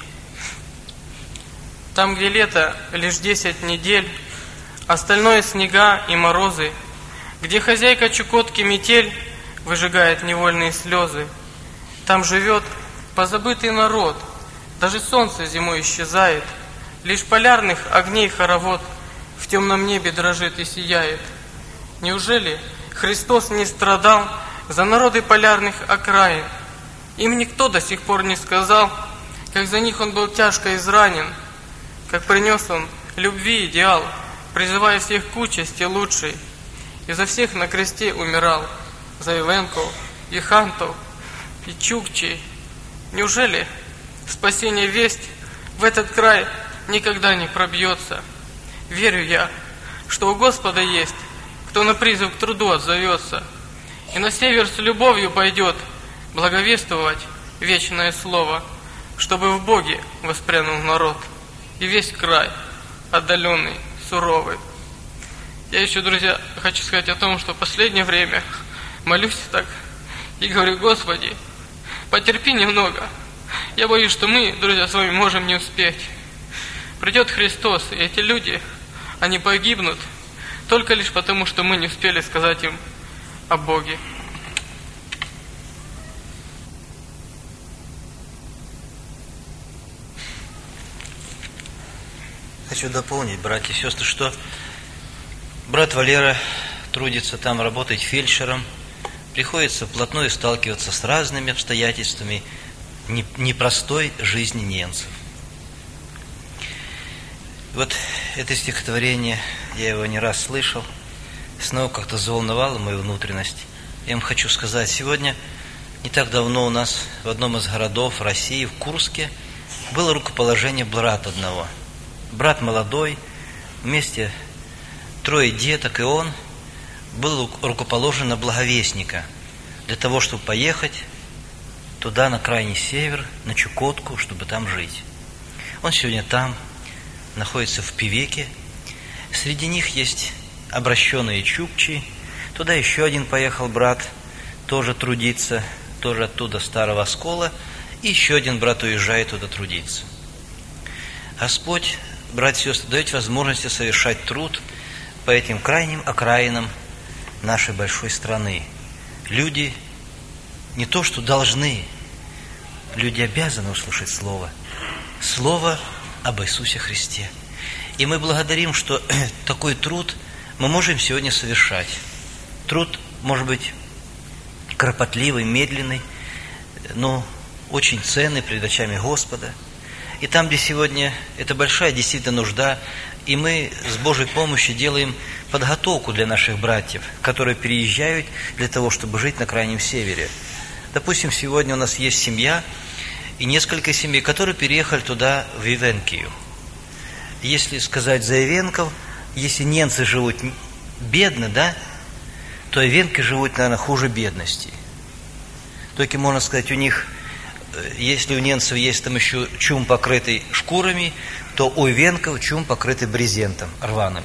Там, где лето лишь 10 недель, остальное снега и морозы, где хозяйка Чукотки метель выжигает невольные слезы, там живет позабытый народ, даже солнце зимой исчезает, лишь полярных огней хоровод в темном небе дрожит и сияет. Неужели Христос не страдал за народы полярных окраин? Им никто до сих пор не сказал, как за них Он был тяжко изранен, как принес Он любви идеал, призывая всех к участи лучшей, и за всех на кресте умирал, за Ивенков, и Хантов, и Чукчей. Неужели спасение весть в этот край никогда не пробьется? Верю я, что у Господа есть, кто на призыв к труду отзовется, и на север с любовью пойдет благовествовать вечное слово, чтобы в Боге воспрянул народ, и весь край отдаленный, суровый. Я еще, друзья, хочу сказать о том, что в последнее время молюсь так и говорю: Господи, потерпи немного. Я боюсь, что мы, друзья, с вами можем не успеть. Придет Христос, и эти люди, они погибнут только лишь потому, что мы не успели сказать им о Боге. Хочу дополнить, братья и сестры, что брат Валера трудится там, работает фельдшером, приходится вплотную сталкиваться с разными обстоятельствами непростой жизни немцев. Вот это стихотворение, я его не раз слышал, снова как-то заволновало мою внутренность. Я вам хочу сказать, сегодня, не так давно у нас в одном из городов России, в Курске, было рукоположение брата одного. Брат молодой, вместе 3 деток, и он был рукоположен на благовестника для того, чтобы поехать туда, на крайний север, на Чукотку, чтобы там жить. Он сегодня там, находится в Певеке. Среди них есть обращенные чукчи. Туда еще один поехал брат, тоже трудиться, тоже оттуда Старого Оскола. И еще один брат уезжает туда трудиться. Господь, братья и сестры, дает возможность совершать труд по этим крайним окраинам нашей большой страны. Люди не то что должны, люди обязаны услышать Слово. Слово об Иисусе Христе. И мы благодарим, что такой труд мы можем сегодня совершать. Труд, может быть, кропотливый, медленный, но очень ценный пред очами Господа. И там, где сегодня это большая действительно нужда, и мы с Божьей помощью делаем подготовку для наших братьев, которые переезжают для того, чтобы жить на Крайнем Севере. Допустим, сегодня у нас есть семья, и несколько семей, которые переехали туда, в Ивенкию. Если сказать за Ивенков, если немцы живут бедно, да, то ивенки живут, наверное, хуже бедности. Только можно сказать, у них, если у немцев есть там еще чум, покрытый шкурами, то у ивенков чум, покрытый брезентом рваным.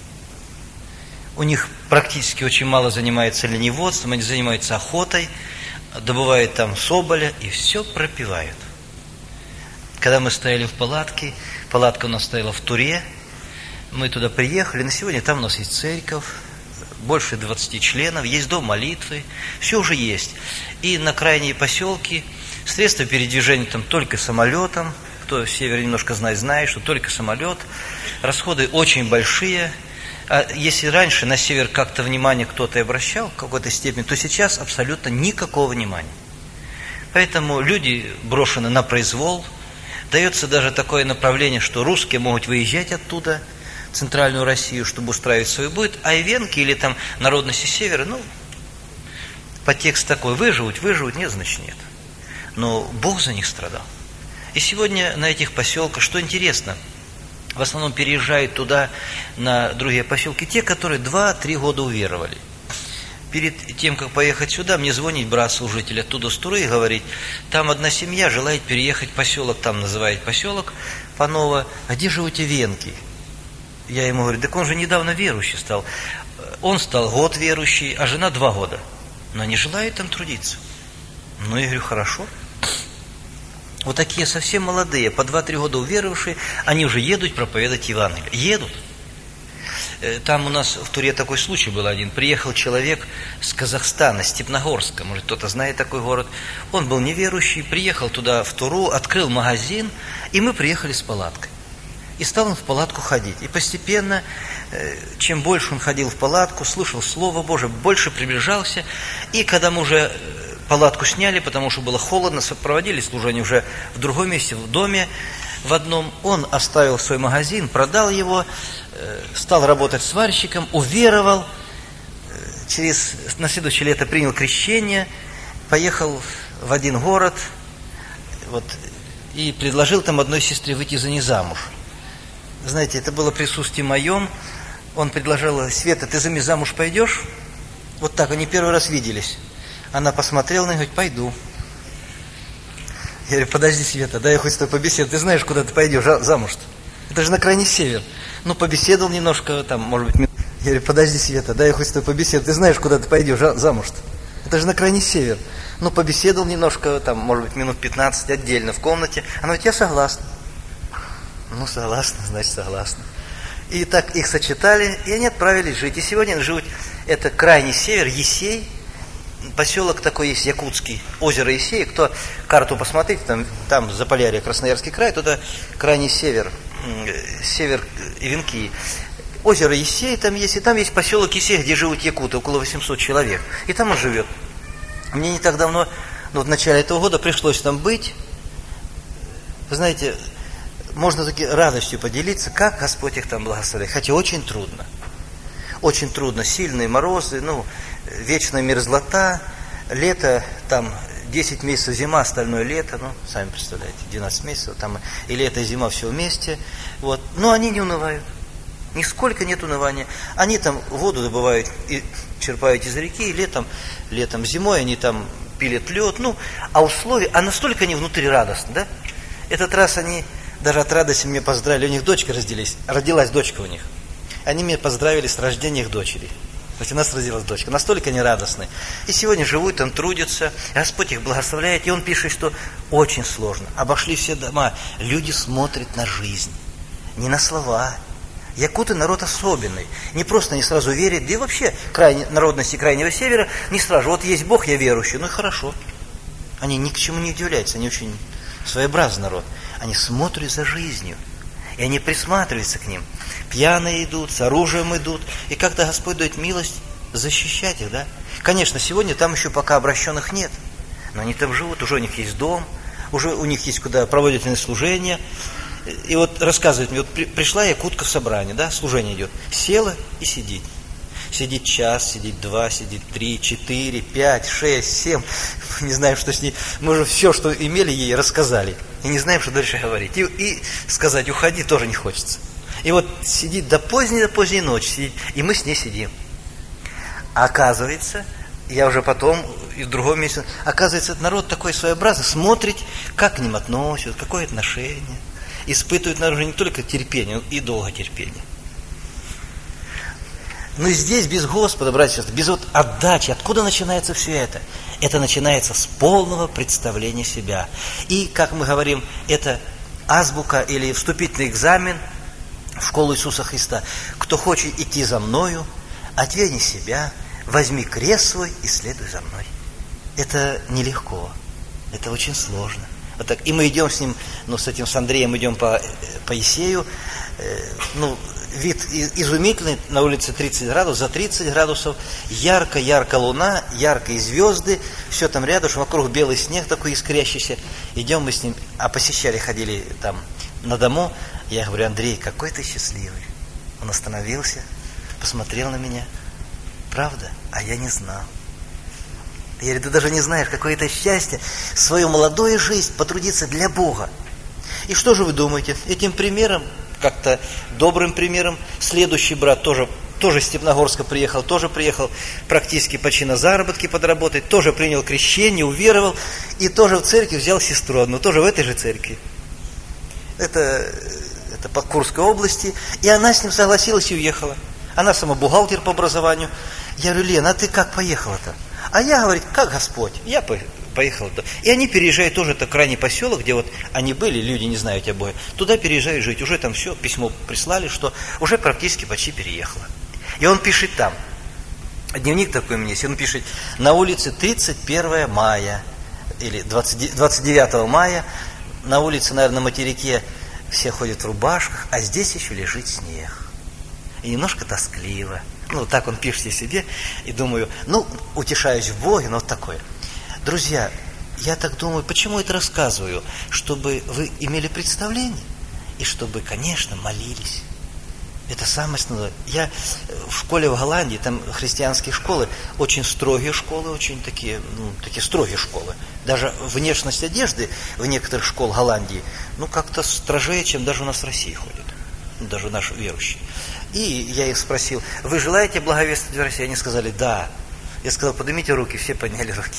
У них практически очень мало занимаются оленеводством, они занимаются охотой, добывают там соболя и все пропивают. Когда мы стояли в палатке, палатка у нас стояла в Туре, мы туда приехали, на сегодня там у нас есть церковь, больше 20 членов, есть дом молитвы, все уже есть. И на крайние поселки средства передвижения там только самолетом, кто в севере немножко знает, что только самолет, расходы очень большие. А если раньше на север как-то внимание кто-то обращал в какой-то степени, то сейчас абсолютно никакого внимания. Поэтому люди брошены на произвол. Дается даже такое направление, что русские могут выезжать оттуда, в центральную Россию, чтобы устраивать свой быт, а ивенки или там народности севера, подтекст такой, выживут, нет, значит нет. Но Бог за них страдал. И сегодня на этих поселках, что интересно, в основном переезжают туда, на другие поселки, те, которые 2-3 года уверовали. Перед тем, как поехать сюда, мне звонит брат-служитель оттуда с Туры и говорит, там одна семья желает переехать в поселок, там называют поселок Паново, а где живут венки? Я ему говорю, так он же недавно верующий стал. Он стал год верующий, а жена 2 года. Но они желают там трудиться. Ну, я говорю, хорошо. Вот такие совсем молодые, по 2-3 года уверовавшие, они уже едут проповедовать Евангелие. Едут. Там у нас в Туре такой случай был один. Приехал человек с Казахстана, Степногорска, может кто-то знает такой город. Он был неверующий, приехал туда в Туру, открыл магазин, и мы приехали с палаткой. И стал он в палатку ходить. И постепенно, чем больше он ходил в палатку, слышал Слово Божие, больше приближался. И когда мы уже палатку сняли, потому что было холодно, проводили служение уже в другом месте, в доме в одном, он оставил свой магазин, продал его, стал работать сварщиком, уверовал, на следующее лето принял крещение, поехал в один город, вот, и предложил там одной сестре выйти за ней замуж. Знаете, это было присутствие моем. Он предложил: Света, ты за меня замуж пойдешь? Вот так, они первый раз виделись. Она посмотрела на него и говорит: пойду. Я говорю: подожди, Света, дай я хоть с тобой побеседую. Ты знаешь, куда ты пойдешь замуж-то? Это же на крайний север. Ну, побеседовал немножко, там, может быть, Я говорю: подожди, Света, дай я хоть с тобой побеседую. Ты знаешь, куда ты пойдешь замуж-то? Это же на крайний север. Ну, побеседовал немножко, там, может быть, минут 15 отдельно в комнате. Она говорит: я согласна. Ну, согласна, значит, согласна. И так их сочетали, и они отправились жить. И сегодня они живут, это крайний север, Есей. Поселок такой есть, якутский, озеро Есей. Кто карту посмотрите, там Заполярье, Красноярский край, туда крайний север, север Ивенки. Озеро Есей там есть, и там есть поселок Есей, где живут якуты, около 800 человек. И там он живет. Мне не так давно, в начале этого года пришлось там быть. Вы знаете, можно таки радостью поделиться, как Господь их там благословляет. Хотя очень трудно. Очень трудно. Сильные морозы, вечная мерзлота. Лето, там 10 месяцев зима, остальное лето. Сами представляете, 12 месяцев. Там и лето, и зима все вместе. Вот. Но они не унывают. Нисколько нет унывания. Они там воду добывают и черпают из реки. И летом, зимой они там пилят лед. А условия, а настолько они внутри радостны, да? Этот раз они даже от радости меня поздравили. У них дочка родилась дочка у них. Они меня поздравили с рождением их дочери. Вот у нас родилась дочка. Настолько они радостны. И сегодня живут, там трудятся. Господь их благословляет. И он пишет, что очень сложно. Обошли все дома. Люди смотрят на жизнь. Не на слова. Якуты народ особенный. Не просто не сразу верят. Да и вообще народности Крайнего Севера не сразу. Вот есть Бог, я верующий. Ну и хорошо. Они ни к чему не удивляются. Они очень своеобразный народ. Они смотрят за жизнью. И они присматриваются к ним. Пьяные идут, с оружием идут. И как-то Господь дает милость защищать их, да? Конечно, сегодня там еще пока обращенных нет. Но они там живут, уже у них есть дом, уже у них есть куда проводят служения. И вот рассказывает мне, пришла якутка в собрание, да, служение идет. Села и сидит. Сидит час, сидит 2, сидит 3, 4, 5, 6, 7. Не знаем, что с ней. Мы уже все, что имели, ей рассказали. И не знаем, что дальше говорить. И сказать: уходи, тоже не хочется. И вот сидит до поздней ночи, сидит, и мы с ней сидим. А оказывается, я уже потом, и в другом месте, оказывается, этот народ такой своеобразный, смотрит, как к ним относятся, какое отношение. Испытывают, наверное, не только терпение, но и долготерпение. Но здесь без Господа, братья и сестры, без отдачи, откуда начинается все это? Это начинается с полного представления себя. И, как мы говорим, это азбука или вступительный экзамен в школу Иисуса Христа. Кто хочет идти за мною, отвергни себя, возьми крест свой и следуй за мной. Это нелегко, это очень сложно. Вот так. И мы идем с ним, с Андреем идем по Есею, вид изумительный, на улице 30 градусов, за 30 градусов, ярко луна, яркие звезды, все там рядышком, вокруг белый снег такой искрящийся. Идем мы с ним, ходили там на дому. Я говорю: Андрей, какой ты счастливый. Он остановился, посмотрел на меня. Правда? А я не знал. Я говорю: ты даже не знаешь, какое это счастье свою молодую жизнь потрудиться для Бога. И что же вы думаете? Этим примером, как-то добрым примером, следующий брат тоже с Степногорска приехал практически почти на заработки подработать, тоже принял крещение, уверовал, и тоже в церкви взял сестру одну, тоже в этой же церкви. Это по Курской области, и она с ним согласилась и уехала. Она сама бухгалтер по образованию. Я говорю: Лена, а ты как поехала-то? А я, говорит, как Господь, я поехал-то. И они переезжают тоже, это крайний поселок, где вот они были, люди не знают обои, туда переезжают жить, уже там все, письмо прислали, что уже практически почти переехала. И он пишет там, дневник такой у меня есть, он пишет: на улице 31 мая, или 29 мая, на улице, наверное, на материке все ходят в рубашках, а здесь еще лежит снег. И немножко тоскливо. Ну, так он пишет себе, и думаю, утешаюсь в Боге, но вот такое. Друзья, я так думаю, почему это рассказываю? Чтобы вы имели представление, и чтобы, конечно, молились. Это самое основное. Я в школе в Голландии, там христианские школы, очень строгие школы, очень такие строгие школы. Даже внешность одежды в некоторых школах Голландии, как-то строжее, чем даже у нас в России ходят. Даже наши верующие. И я их спросил: вы желаете благовествовать в России? Они сказали: да. Я сказал: поднимите руки, все подняли руки.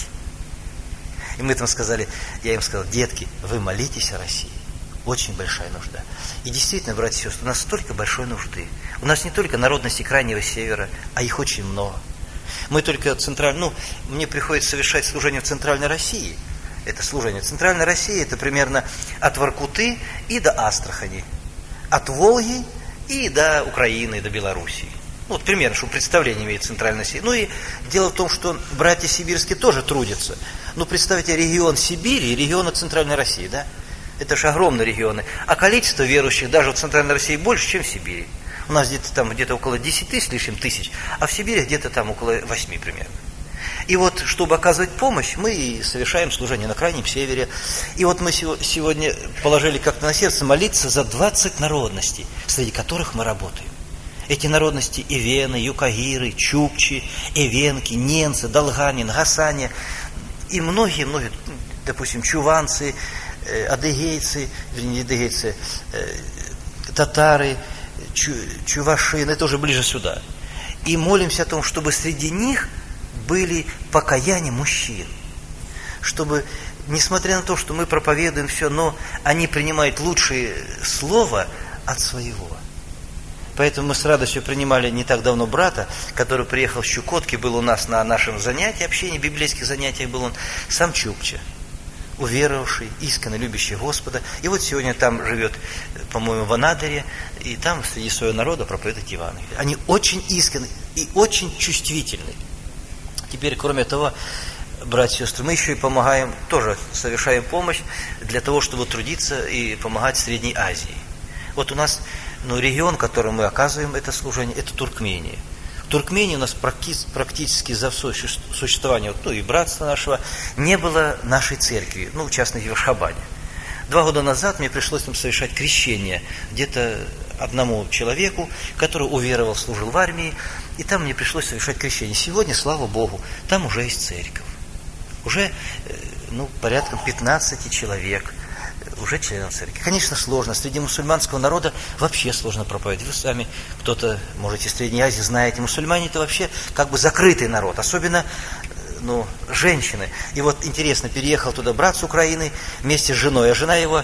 И мы там сказали, я им сказал: детки, вы молитесь о России. Очень большая нужда. И действительно, братья и сестры, у нас столько большой нужды. У нас не только народности Крайнего Севера, а их очень много. Мы только мне приходится совершать служение в Центральной России. Это служение в Центральной России, это примерно от Воркуты и до Астрахани. От Волги и до Украины, и до Белоруссии. Вот примерно, чтобы представление имеет Центральная Россия. И дело в том, что братья сибирские тоже трудятся. Представьте, регион Сибири и регион Центральной России, да? Это же огромные регионы. А количество верующих даже в Центральной России больше, чем в Сибири. У нас где-то около 10 с лишним тысяч, а в Сибири где-то там около 8 примерно. И вот, чтобы оказывать помощь, мы совершаем служение на Крайнем Севере. И вот мы сегодня положили как-то на сердце молиться за 20 народностей, среди которых мы работаем. Эти народности — эвены, юкагиры, чукчи, эвенки, ненцы, долганин, гасане и многие-многие, допустим, чуванцы, адыгейцы, татары, чувашины, это уже ближе сюда. И молимся о том, чтобы среди них были покаяния мужчин. Чтобы, несмотря на то, что мы проповедуем все, но они принимают лучшее слово от своего. Поэтому мы с радостью принимали не так давно брата, который приехал с Чукотки, был у нас на нашем занятии, общении, библейских занятиях был он, сам чукча, уверовавший, искренне любящий Господа. И вот сегодня там живет, по-моему, в Анадыре, и там среди своего народа проповедует Евангелие. Они очень искренны и очень чувствительны. Теперь, кроме того, братья и сестры, мы еще и помогаем, тоже совершаем помощь для того, чтобы трудиться и помогать Средней Азии. Вот у нас, регион, которым мы оказываем это служение, это Туркмения. В Туркмении у нас практически за все существование, и братства нашего, не было нашей церкви, в частности в Ашхабаде. 2 года назад мне пришлось там совершать крещение где-то одному человеку, который уверовал, служил в армии, и там мне пришлось совершать крещение. Сегодня, слава Богу, там уже есть церковь. Уже порядка 15 человек, уже членов церкви. Конечно, сложно. Среди мусульманского народа вообще сложно проповедовать. Вы сами, кто-то, может, из Средней Азии знаете, мусульмане — это вообще как бы закрытый народ, особенно женщины. И вот интересно, переехал туда брат с Украины вместе с женой, а жена его...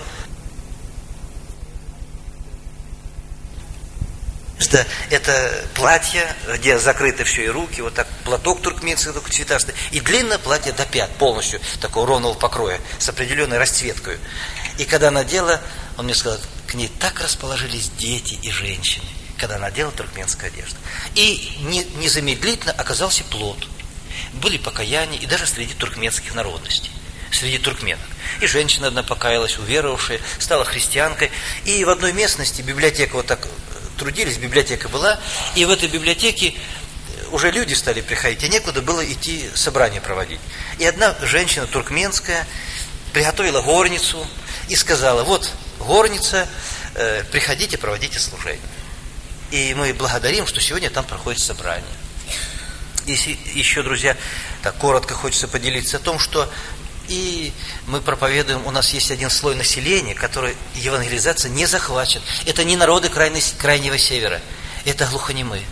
Это платье, где закрыты все и руки, вот так платок туркменский, такой цветастый, и длинное платье до пят, полностью такого ровного покроя, с определенной расцветкой. И когда надела, он мне сказал, к ней так расположились дети и женщины, когда надела туркменскую одежду. И незамедлительно оказался плод. Были покаяния и даже среди туркменских народностей, среди туркменок. И женщина одна покаялась, уверовавшая, стала христианкой. И в одной местности библиотека вот так... трудились, библиотека была, и в этой библиотеке уже люди стали приходить, и некуда было идти собрание проводить. И одна женщина туркменская приготовила горницу и сказала: вот горница, приходите, проводите служение. И мы благодарим, что сегодня там проходит собрание. И еще, друзья, так коротко хочется поделиться о том, что И мы проповедуем, у нас есть один слой населения, который евангелизация не захвачен. Это не народы крайнего севера, это глухонемые,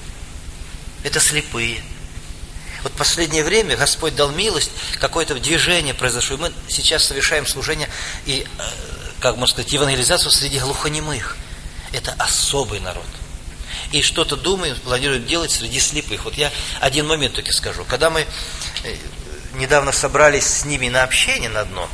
это слепые. Вот в последнее время Господь дал милость, какое-то движение произошло, и мы сейчас совершаем служение и, как можно сказать, евангелизацию среди глухонемых. Это особый народ. И что-то думаем, планируем делать среди слепых. Вот я один момент только скажу. Когда мы недавно собрались с ними на общение на одно,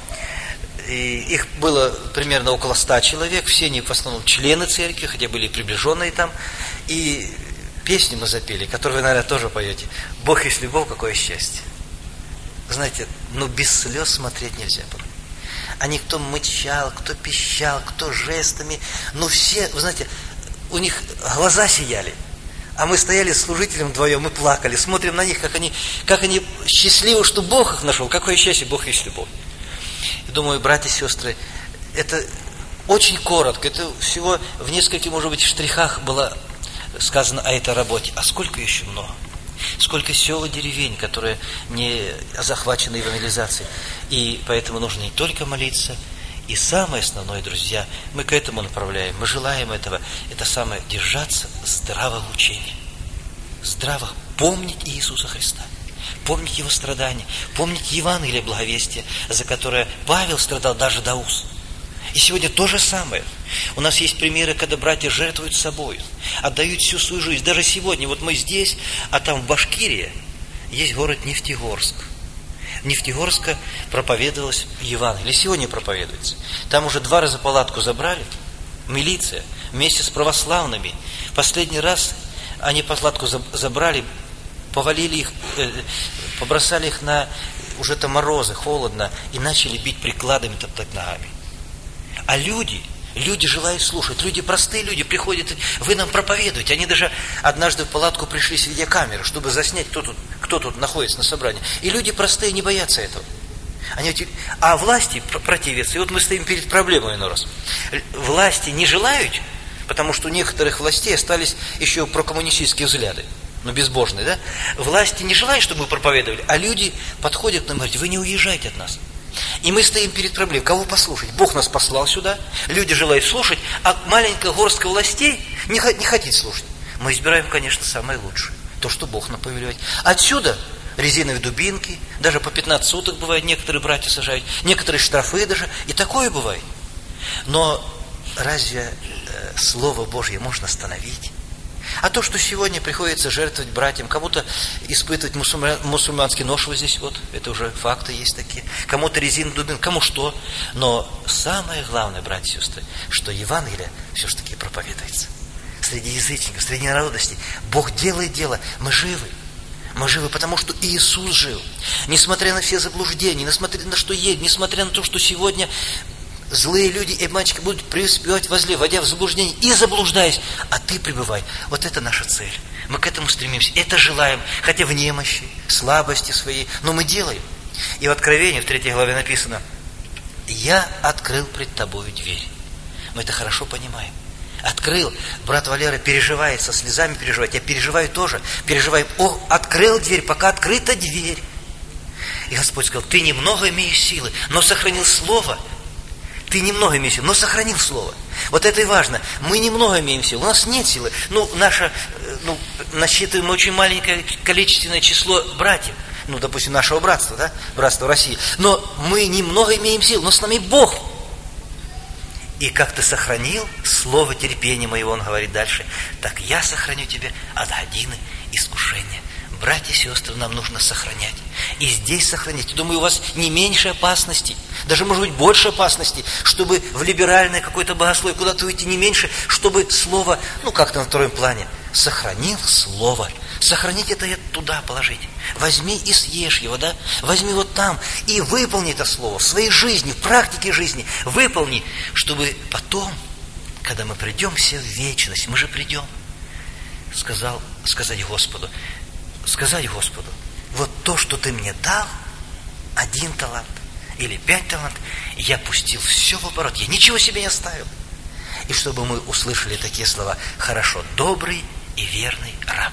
и их было примерно около 100 человек, все они в основном члены церкви, хотя были приближенные там, и песни мы запели, которые вы, наверное, тоже поете. «Бог есть любовь, какое счастье». Знаете, без слез смотреть нельзя было. Они кто мычал, кто пищал, кто жестами, все, вы знаете, у них глаза сияли. А мы стояли с служителем вдвоем и плакали, смотрим на них, как они счастливы, что Бог их нашел. Какое счастье, Бог есть любовь. И думаю, братья и сестры, это очень коротко, это всего в нескольких, может быть, штрихах было сказано о этой работе. А сколько еще много? Сколько сел и деревень, которые не захвачены евангелизацией. И поэтому нужно не только молиться, и самое основное, друзья, мы к этому направляем, мы желаем этого, это самое, держаться здравого учения. Здраво помнить Иисуса Христа, помнить Его страдания, помнить Евангелие благовестия, за которое Павел страдал даже до уз. И сегодня то же самое. У нас есть примеры, когда братья жертвуют собой, отдают всю свою жизнь. Даже сегодня, вот мы здесь, а там в Башкирии есть город Нефтегорск. В Нефтегорске проповедовалось Евангелие. Сегодня проповедуется. Там уже 2 раза палатку забрали, милиция, вместе с православными. Последний раз они палатку забрали, повалили их, побросали их на уже там морозы, холодно, и начали бить прикладами, топтать ногами. А люди желают слушать, люди простые, люди приходят, вы нам проповедуете. Они даже однажды в палатку пришли с видеокамеры, чтобы заснять, кто тут находится на собрании. И люди простые не боятся этого. А власти противятся. И вот мы стоим перед проблемой иной раз. Власти не желают, потому что у некоторых властей остались еще прокоммунистические взгляды, безбожные, да? Власти не желают, чтобы мы проповедовали, а люди подходят к нам и говорят, вы не уезжайте от нас. И мы стоим перед проблемой, кого послушать? Бог нас послал сюда, люди желают слушать, а маленькая горстка властей не хотит слушать. Мы избираем, конечно, самое лучшее, то, что Бог нам повелевает. Отсюда резиновые дубинки, даже по 15 суток бывает, некоторые братья сажают, некоторые штрафы даже, и такое бывает. Но разве Слово Божье можно остановить? А то, что сегодня приходится жертвовать братьям, кому-то испытывать мусульманский нож вот здесь, это уже факты есть такие, кому-то резин, дубин, кому что. Но самое главное, братья и сестры, что Евангелие все-таки проповедуется. Среди язычников, среди народностей. Бог делает дело, мы живы. Мы живы, потому что Иисус жил. Несмотря на все заблуждения, несмотря на что есть, несмотря на то, что сегодня злые люди и обманщики будут преуспевать во зле, вводя в заблуждение и заблуждаясь, а ты пребывай. Вот это наша цель. Мы к этому стремимся, это желаем, хотя в немощи, слабости своей, но мы делаем. И в Откровении, в 3 главе написано, «Я открыл пред тобою дверь». Мы это хорошо понимаем. Открыл. Брат Валера переживает, со слезами переживает. Я переживаю тоже. Переживаю. Открыл дверь, пока открыта дверь. И Господь сказал, ты немного имеешь силы, но сохранил слово. Ты немного имеешь силы, но сохранил слово. Вот это и важно. Мы немного имеем силы, у нас нет силы. Насчитываем очень маленькое количественное число братьев. Допустим, нашего братства, да? Братства России. Но мы немного имеем сил, но с нами Бог. И как ты сохранил слово терпения моего, он говорит дальше, так я сохраню тебя от годины искушения. Братья и сестры, нам нужно сохранять. И здесь сохранять. Думаю, у вас не меньше опасностей, даже, может быть, больше опасностей, чтобы в либеральное какое-то богословие куда-то уйти не меньше, чтобы слово, как-то на втором плане, сохранил слово. Сохранить это и туда положить. Возьми и съешь его, да? Возьми вот там и выполни это слово в своей жизни, в практике жизни. Выполни, чтобы потом, когда мы придем все в вечность, мы же придем, сказать Господу, вот то, что ты мне дал, 1 талант или 5 талантов, я пустил все в оборот, я ничего себе не оставил. И чтобы мы услышали такие слова, хорошо, добрый и верный раб.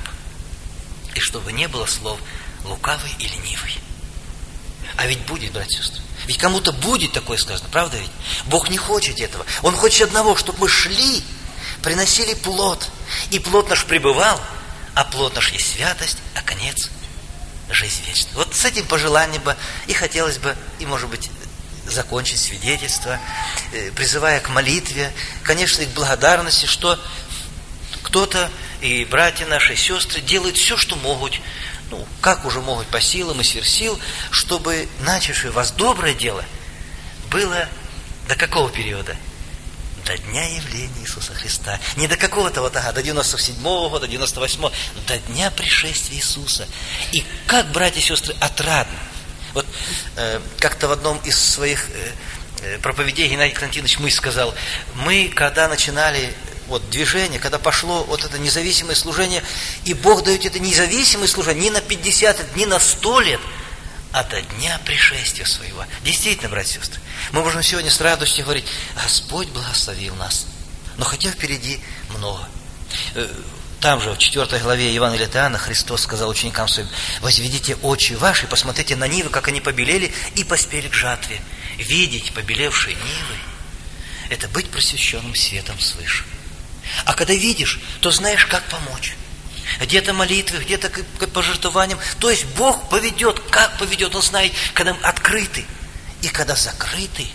И чтобы не было слов лукавый и ленивый. А ведь будет, братья и сестры. Ведь кому-то будет такое сказано, правда ведь? Бог не хочет этого. Он хочет одного, чтобы мы шли, приносили плод. И плод наш пребывал, а плод наш есть святость, а конец – жизнь вечная. Вот с этим пожеланием бы и хотелось бы, и, может быть, закончить свидетельство, призывая к молитве, конечно, и к благодарности, что кто-то, и братья наши, и сестры делают все, что могут, как уже могут по силам и сверхсил, чтобы начавшее вас доброе дело было до какого периода? До дня явления Иисуса Христа. Не до какого-то до 97-го года, 98-го, до дня пришествия Иисуса. И как, братья и сестры, отрадно. Вот как-то в одном из своих проповедей Геннадий Константинович Мысь сказал, мы, когда начинали движение, когда пошло это независимое служение, и Бог дает это независимое служение не на 50 лет, не на 100 лет, а до дня пришествия своего. Действительно, братья и сестры, мы можем сегодня с радостью говорить, Господь благословил нас, но хотя впереди много. Там же, в 4 главе Евангелия от Иоанна, Христос сказал ученикам своим, возведите очи ваши, посмотрите на нивы, как они побелели, и поспели к жатве. Видеть побелевшие нивы – это быть просвещенным светом свыше. А когда видишь, то знаешь, как помочь. Где-то молитвы, где-то к пожертвованиям. То есть Бог поведет, как поведет, Он знает, когда открыты и когда закрыты.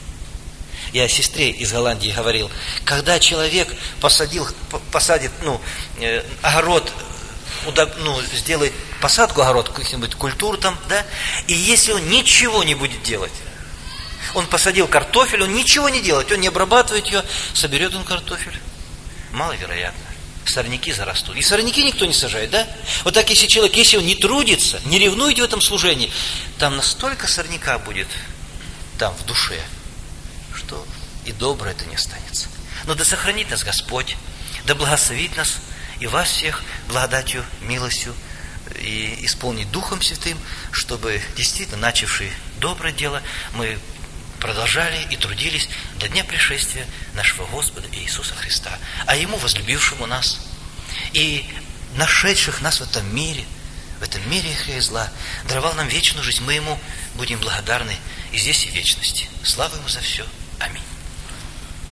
Я сестре из Голландии говорил, когда человек посадит огород, сделает посадку огород, каких-нибудь культур там, да, и если он ничего не будет делать, он посадил картофель, он ничего не делает, он не обрабатывает ее, соберет он картофель? Маловероятно. Сорняки зарастут. И сорняки никто не сажает, да? Вот так, если человек, если он не трудится, не ревнует в этом служении, там настолько сорняка будет там в душе, что и доброе это не останется. Но да сохранит нас Господь, да благословит нас и вас всех благодатью, милостью и исполнить Духом Святым, чтобы действительно, начавшие доброе дело, мы продолжали и трудились до дня пришествия нашего Господа Иисуса Христа, а Ему, возлюбившему нас и нашедших нас в этом мире греха и зла, даровал нам вечную жизнь. Мы Ему будем благодарны и здесь, и в вечности. Слава Ему за все. Аминь.